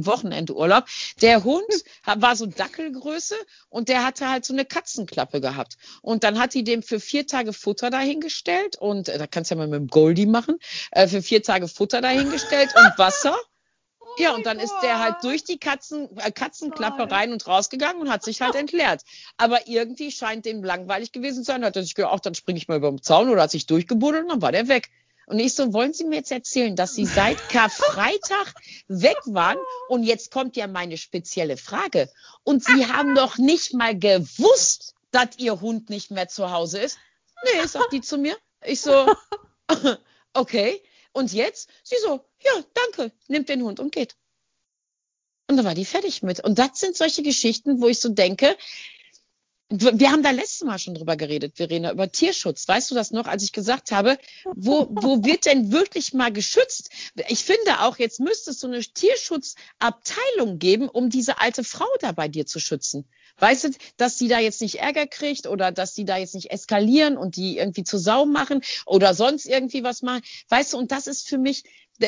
der Hund war so Dackelgröße und der hatte halt so eine Katzenklappe gehabt. Und dann hat die dem für 4 Tage Futter dahingestellt und da kannst du ja mal mit dem Goldie machen, für 4 Tage Futter dahingestellt und Wasser. Ja, und dann ist der halt durch die Katzenklappe rein und rausgegangen und hat sich halt entleert. Aber irgendwie scheint dem langweilig gewesen zu sein. Hat er sich gedacht, ach, dann springe ich mal über den Zaun, oder hat sich durchgebuddelt und dann war der weg. Und ich so, wollen Sie mir jetzt erzählen, dass Sie seit Karfreitag weg waren? Und jetzt kommt ja meine spezielle Frage. Und Sie haben doch nicht mal gewusst, dass Ihr Hund nicht mehr zu Hause ist? Nee, sagt die zu mir. Ich so, okay. Und jetzt? Sie so, ja, danke, nimmt den Hund und geht. Und dann war die fertig mit. Und das sind solche Geschichten, wo ich so denke, wir haben da letztes Mal schon drüber geredet, Verena, über Tierschutz. Weißt du das noch, als ich gesagt habe, wo wird denn wirklich mal geschützt? Ich finde auch, jetzt müsste es so eine Tierschutzabteilung geben, um diese alte Frau da bei dir zu schützen. Weißt du, dass die da jetzt nicht Ärger kriegt oder dass die da jetzt nicht eskalieren und die irgendwie zur Sau machen oder sonst irgendwie was machen. Weißt du, und das ist für mich,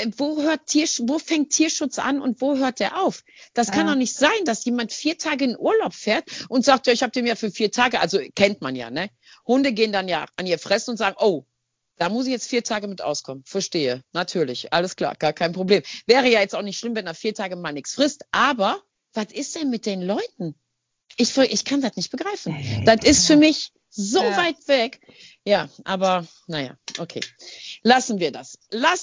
wo fängt Tierschutz an und wo hört der auf? Das kann doch nicht sein, dass jemand 4 Tage in Urlaub fährt und sagt, ja, ich habe dem ja für 4 Tage, also kennt man ja, ne? Hunde gehen dann ja an ihr Fressen und sagen, oh, da muss ich jetzt 4 Tage mit auskommen. Verstehe, natürlich, alles klar, gar kein Problem. Wäre ja jetzt auch nicht schlimm, wenn er 4 Tage mal nichts frisst, aber was ist denn mit den Leuten? Ich kann das nicht begreifen. Das ist für mich so weit weg. Ja, aber naja, okay. Lassen wir das.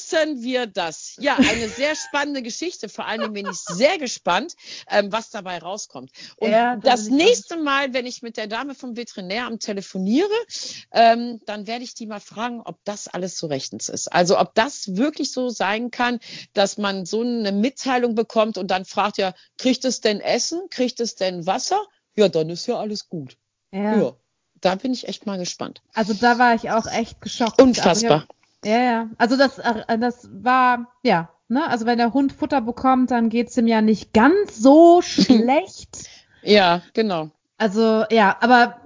Ja, eine sehr spannende Geschichte. Vor allen Dingen bin ich sehr gespannt, was dabei rauskommt. Und das nächste Mal, wenn ich mit der Dame vom Veterinäramt telefoniere, dann werde ich die mal fragen, ob das alles so rechtens ist. Also ob das wirklich so sein kann, dass man so eine Mitteilung bekommt und dann fragt, ja, kriegt es denn Essen? Kriegt es denn Wasser? Ja, dann ist ja alles gut. Ja. Da bin ich echt mal gespannt. Also da war ich auch echt geschockt. Unfassbar. Also das war, ja, ne? Also wenn der Hund Futter bekommt, dann geht's ihm ja nicht ganz so schlecht. Ja, genau. Also, ja, aber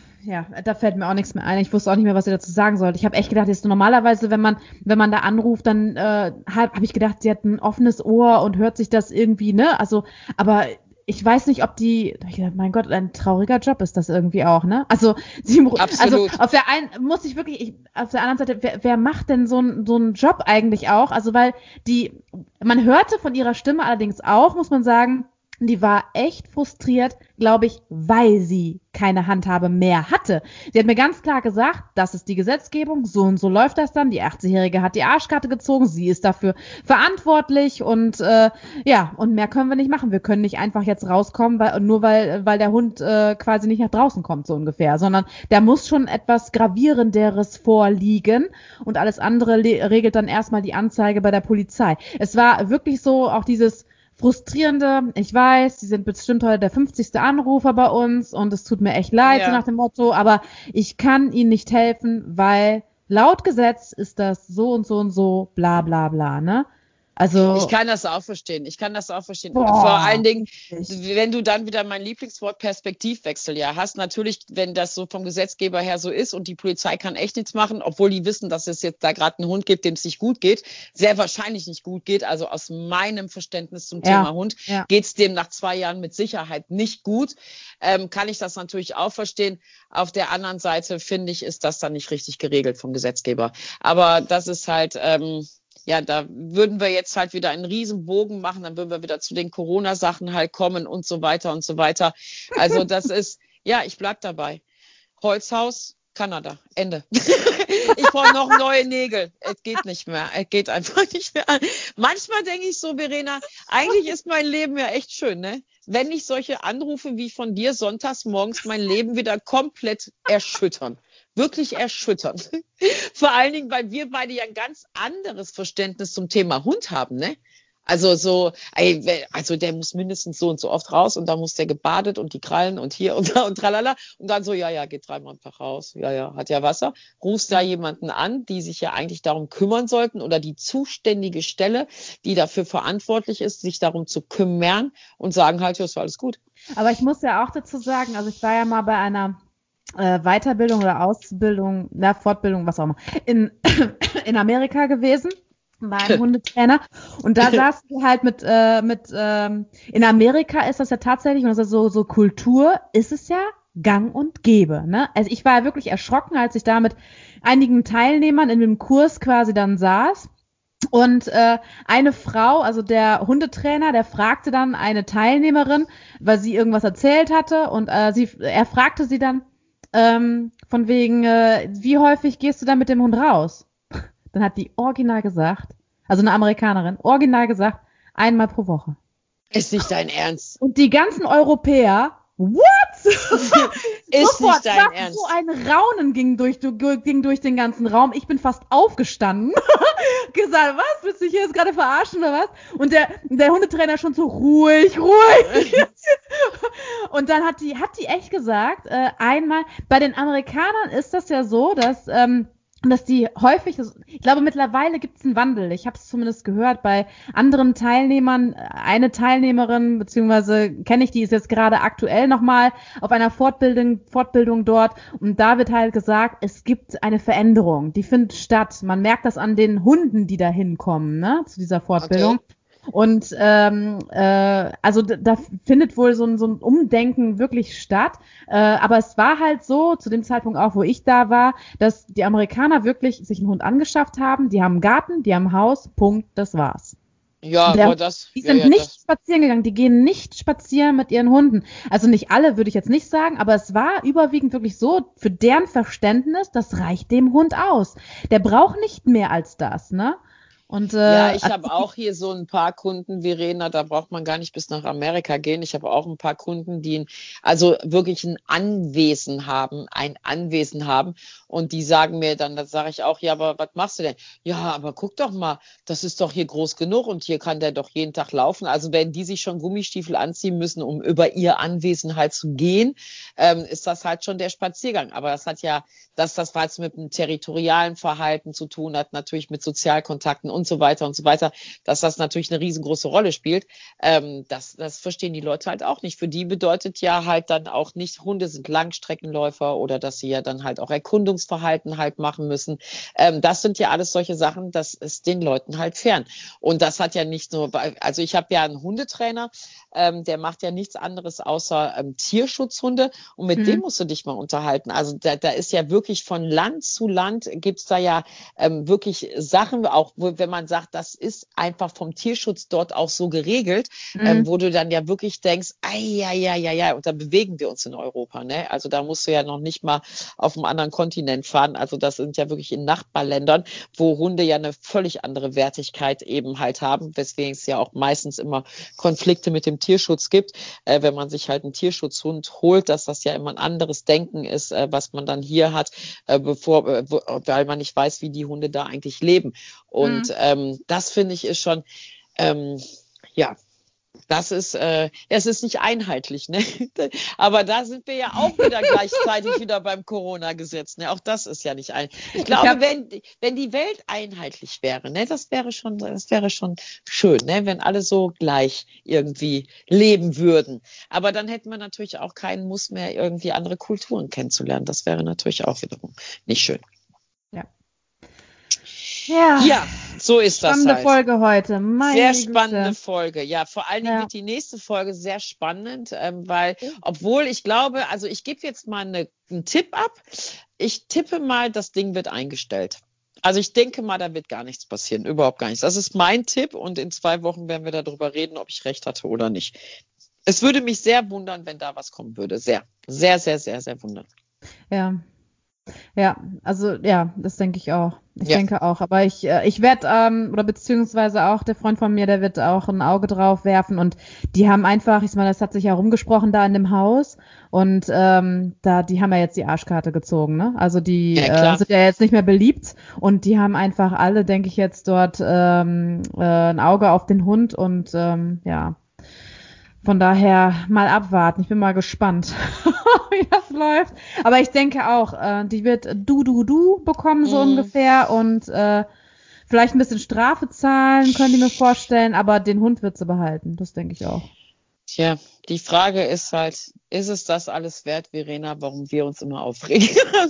da fällt mir auch nichts mehr ein. Ich wusste auch nicht mehr, was ich dazu sagen sollte. Ich habe echt gedacht, jetzt normalerweise, wenn man da anruft, dann hab ich gedacht, sie hat ein offenes Ohr und hört sich das irgendwie, ne? Also, aber ich weiß nicht, ob ich dachte, mein Gott, ein trauriger Job ist das irgendwie auch, ne? Also, Absolut. auf der einen muss ich wirklich, auf der anderen Seite, wer macht denn so einen Job eigentlich auch? Also, weil man hörte von ihrer Stimme allerdings auch, muss man sagen, die war echt frustriert, glaube ich, weil sie keine Handhabe mehr hatte. Sie hat mir ganz klar gesagt, das ist die Gesetzgebung, so und so läuft das dann. Die 80-Jährige hat die Arschkarte gezogen, sie ist dafür verantwortlich und und mehr können wir nicht machen. Wir können nicht einfach jetzt rauskommen, weil der Hund quasi nicht nach draußen kommt, so ungefähr, sondern da muss schon etwas Gravierenderes vorliegen und alles andere regelt dann erstmal die Anzeige bei der Polizei. Es war wirklich so, auch dieses Frustrierende, ich weiß, die sind bestimmt heute der 50. Anrufer bei uns und es tut mir echt leid, so nach dem Motto, aber ich kann ihnen nicht helfen, weil laut Gesetz ist das so und so und so, bla bla bla, ne? Also ich kann das auch verstehen. Boah, vor allen Dingen, wenn du dann wieder mein Lieblingswort Perspektivwechsel hast, natürlich, wenn das so vom Gesetzgeber her so ist und die Polizei kann echt nichts machen, obwohl die wissen, dass es jetzt da gerade einen Hund gibt, dem es nicht gut geht, sehr wahrscheinlich nicht gut geht. Also aus meinem Verständnis zum Thema Hund geht es dem nach 2 Jahren mit Sicherheit nicht gut. Kann ich das natürlich auch verstehen. Auf der anderen Seite finde ich, ist das dann nicht richtig geregelt vom Gesetzgeber. Aber das ist halt da würden wir jetzt halt wieder einen riesen Bogen machen, dann würden wir wieder zu den Corona-Sachen halt kommen und so weiter und so weiter. Also das ist, ich bleib dabei. Holzhaus, Kanada, Ende. Ich brauche noch neue Nägel. Es geht nicht mehr. Es geht einfach nicht mehr. Manchmal denke ich so, Verena, eigentlich ist mein Leben ja echt schön, ne? Wenn nicht solche Anrufe wie von dir sonntags morgens mein Leben wieder komplett erschüttern. Wirklich erschütternd. Vor allen Dingen, weil wir beide ja ein ganz anderes Verständnis zum Thema Hund haben, ne? Also der muss mindestens so und so oft raus und dann muss der gebadet und die Krallen und hier und da und tralala. Und dann so, geht 3-mal am Tag raus. Hat ja Wasser. Rufst da jemanden an, die sich ja eigentlich darum kümmern sollten oder die zuständige Stelle, die dafür verantwortlich ist, sich darum zu kümmern und sagen halt, es war alles gut. Aber ich muss ja auch dazu sagen, also ich war ja mal bei einer Weiterbildung oder Ausbildung, Fortbildung, was auch immer, in Amerika gewesen. Bei einem Hundetrainer. Und da saßen wir halt in Amerika ist das ja tatsächlich, und das ist so Kultur, ist es ja gang und gäbe, ne? Also ich war ja wirklich erschrocken, als ich da mit einigen Teilnehmern in dem Kurs quasi dann saß. Und eine Frau, also der Hundetrainer, der fragte dann eine Teilnehmerin, weil sie irgendwas erzählt hatte, und er fragte sie dann von wegen, wie häufig gehst du da mit dem Hund raus? Dann hat die original gesagt, also eine Amerikanerin, original gesagt, einmal pro Woche. Ist nicht dein Ernst. Und die ganzen Europäer, what? Ist nicht dein Ernst. So ein Raunen ging durch den ganzen Raum. Ich bin fast aufgestanden. Gesagt, was? Willst du dich hier jetzt gerade verarschen oder was? Und der Hundetrainer schon so ruhig. Und dann hat die echt gesagt, einmal, bei den Amerikanern ist das ja so, dass die häufig, ich glaube mittlerweile gibt es einen Wandel. Ich habe es zumindest gehört bei anderen Teilnehmern. Eine Teilnehmerin, beziehungsweise kenne ich, die ist jetzt gerade aktuell nochmal auf einer Fortbildung dort. Und da wird halt gesagt, es gibt eine Veränderung, die findet statt. Man merkt das an den Hunden, die da hinkommen, ne, zu dieser Fortbildung. Okay. Und also da findet wohl so ein Umdenken wirklich statt. Aber es war halt so, zu dem Zeitpunkt auch, wo ich da war, dass die Amerikaner wirklich sich einen Hund angeschafft haben. Die haben einen Garten, die haben ein Haus, Punkt, das war's. Ja, aber die sind nicht spazieren gegangen, die gehen nicht spazieren mit ihren Hunden. Also nicht alle, würde ich jetzt nicht sagen, aber es war überwiegend wirklich so, für deren Verständnis, das reicht dem Hund aus. Der braucht nicht mehr als das, ne? Und, ja, ich habe auch hier so ein paar Kunden, Verena, da braucht man gar nicht bis nach Amerika gehen. Ich habe auch ein paar Kunden, die also wirklich ein Anwesen haben und die sagen mir dann, da sage ich auch, ja, aber was machst du denn? Ja, aber guck doch mal, das ist doch hier groß genug und hier kann der doch jeden Tag laufen. Also wenn die sich schon Gummistiefel anziehen müssen, um über ihr Anwesen halt zu gehen, ist das halt schon der Spaziergang. Aber das hat ja, das was mit dem territorialen Verhalten zu tun hat, natürlich mit Sozialkontakten und so weiter, dass das natürlich eine riesengroße Rolle spielt. Das verstehen die Leute halt auch nicht. Für die bedeutet ja halt dann auch nicht, Hunde sind Langstreckenläufer oder dass sie ja dann halt auch Erkundungsverhalten halt machen müssen. Das sind ja alles solche Sachen, das ist den Leuten halt fern. Und das hat ja nicht nur, also ich habe ja einen Hundetrainer, der macht ja nichts anderes außer Tierschutzhunde und mit dem musst du dich mal unterhalten. Also da ist ja wirklich von Land zu Land gibt's da ja wirklich Sachen, auch wenn man sagt, das ist einfach vom Tierschutz dort auch so geregelt, wo du dann ja wirklich denkst, und da bewegen wir uns in Europa, ne? Also da musst du ja noch nicht mal auf einem anderen Kontinent fahren. Also das sind ja wirklich in Nachbarländern, wo Hunde ja eine völlig andere Wertigkeit eben halt haben, weswegen es ja auch meistens immer Konflikte mit dem Tierschutz gibt, wenn man sich halt einen Tierschutzhund holt, dass das ja immer ein anderes Denken ist, was man dann hier hat, weil man nicht weiß, wie die Hunde da eigentlich leben. Und das finde ich ist schon, das ist, es ist nicht einheitlich, ne? Aber da sind wir ja auch wieder gleichzeitig wieder beim Corona-Gesetz, ne? Auch das ist ja nicht einheitlich. Ich glaube, wenn die Welt einheitlich wäre, ne, das wäre schon schön, ne? Wenn alle so gleich irgendwie leben würden. Aber dann hätten wir natürlich auch keinen Muss mehr, irgendwie andere Kulturen kennenzulernen. Das wäre natürlich auch wiederum nicht schön. Ja, so ist das halt. Spannende Folge heute. Sehr spannende Folge. Ja, vor allen Dingen wird die nächste Folge sehr spannend, weil, obwohl ich glaube, also ich gebe jetzt mal einen Tipp ab. Ich tippe mal, das Ding wird eingestellt. Also ich denke mal, da wird gar nichts passieren, überhaupt gar nichts. Das ist mein Tipp und in 2 Wochen werden wir darüber reden, ob ich recht hatte oder nicht. Es würde mich sehr wundern, wenn da was kommen würde. Sehr, sehr, sehr, sehr, sehr wundern. Ja, also ja, das denke ich auch. Ich denke auch, aber ich werde, oder beziehungsweise auch der Freund von mir, der wird auch ein Auge drauf werfen und die haben einfach, ich meine, das hat sich ja rumgesprochen da in dem Haus und die haben ja jetzt die Arschkarte gezogen, ne? Also die sind ja jetzt nicht mehr beliebt und die haben einfach alle, denke ich, jetzt dort ein Auge auf den Hund und von daher mal abwarten. Ich bin mal gespannt, wie das läuft. Aber ich denke auch, die wird du bekommen, so ungefähr. Und vielleicht ein bisschen Strafe zahlen, können die mir vorstellen. Aber den Hund wird sie behalten. Das denke ich auch. Tja, die Frage ist halt, ist es das alles wert, Verena, warum wir uns immer aufregen?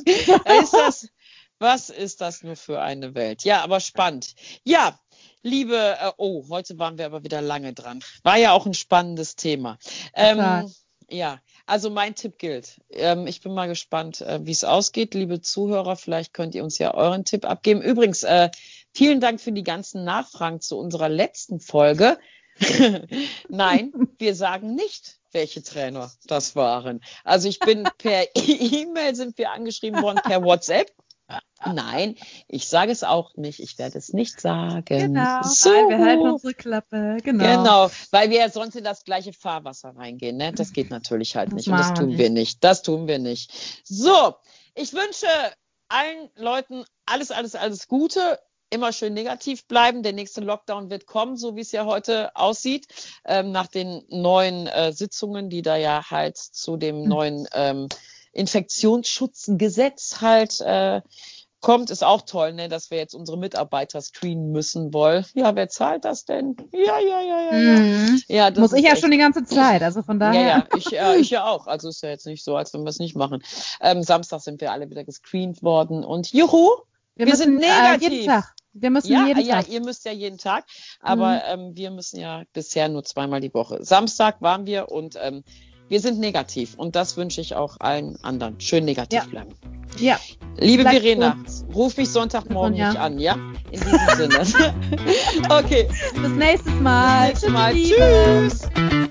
Was ist das nur für eine Welt? Ja, aber spannend. Ja, liebe, heute waren wir aber wieder lange dran. War ja auch ein spannendes Thema. Ja, also mein Tipp gilt. Ich bin mal gespannt, wie es ausgeht. Liebe Zuhörer, vielleicht könnt ihr uns ja euren Tipp abgeben. Übrigens, vielen Dank für die ganzen Nachfragen zu unserer letzten Folge. Nein, wir sagen nicht, welche Trainer das waren. Also ich bin per E-Mail sind wir angeschrieben worden, per WhatsApp. Nein, ich sage es auch nicht. Ich werde es nicht sagen. Genau, so. wir halten unsere Klappe. Genau, weil wir ja sonst in das gleiche Fahrwasser reingehen. Ne? Das geht natürlich halt nicht. Und das tun wir nicht. Das tun wir nicht. So, ich wünsche allen Leuten alles Gute. Immer schön negativ bleiben. Der nächste Lockdown wird kommen, so wie es ja heute aussieht. Nach den neuen Sitzungen, die da ja halt zu dem neuen Infektionsschutzgesetz halt kommt, ist auch toll, ne, dass wir jetzt unsere Mitarbeiter screenen müssen wollen. Ja, wer zahlt das denn? Ja. Ja, das muss ich ja schon die ganze Zeit, also von daher. Ja, ich ja auch. Also ist ja jetzt nicht so, als wenn wir es nicht machen. Samstag sind wir alle wieder gescreent worden und juhu, wir sind negativ. Jeden Tag. Wir müssen jeden Tag. Ja, ihr müsst ja jeden Tag, aber wir müssen ja bisher nur 2-mal die Woche. Samstag waren wir und wir sind negativ und das wünsche ich auch allen anderen. Schön negativ bleiben. Ja. Liebe Verena, ruf mich Sonntagmorgen nicht an, ja? In diesem Sinne. Okay. Bis nächstes Mal. Tschüss.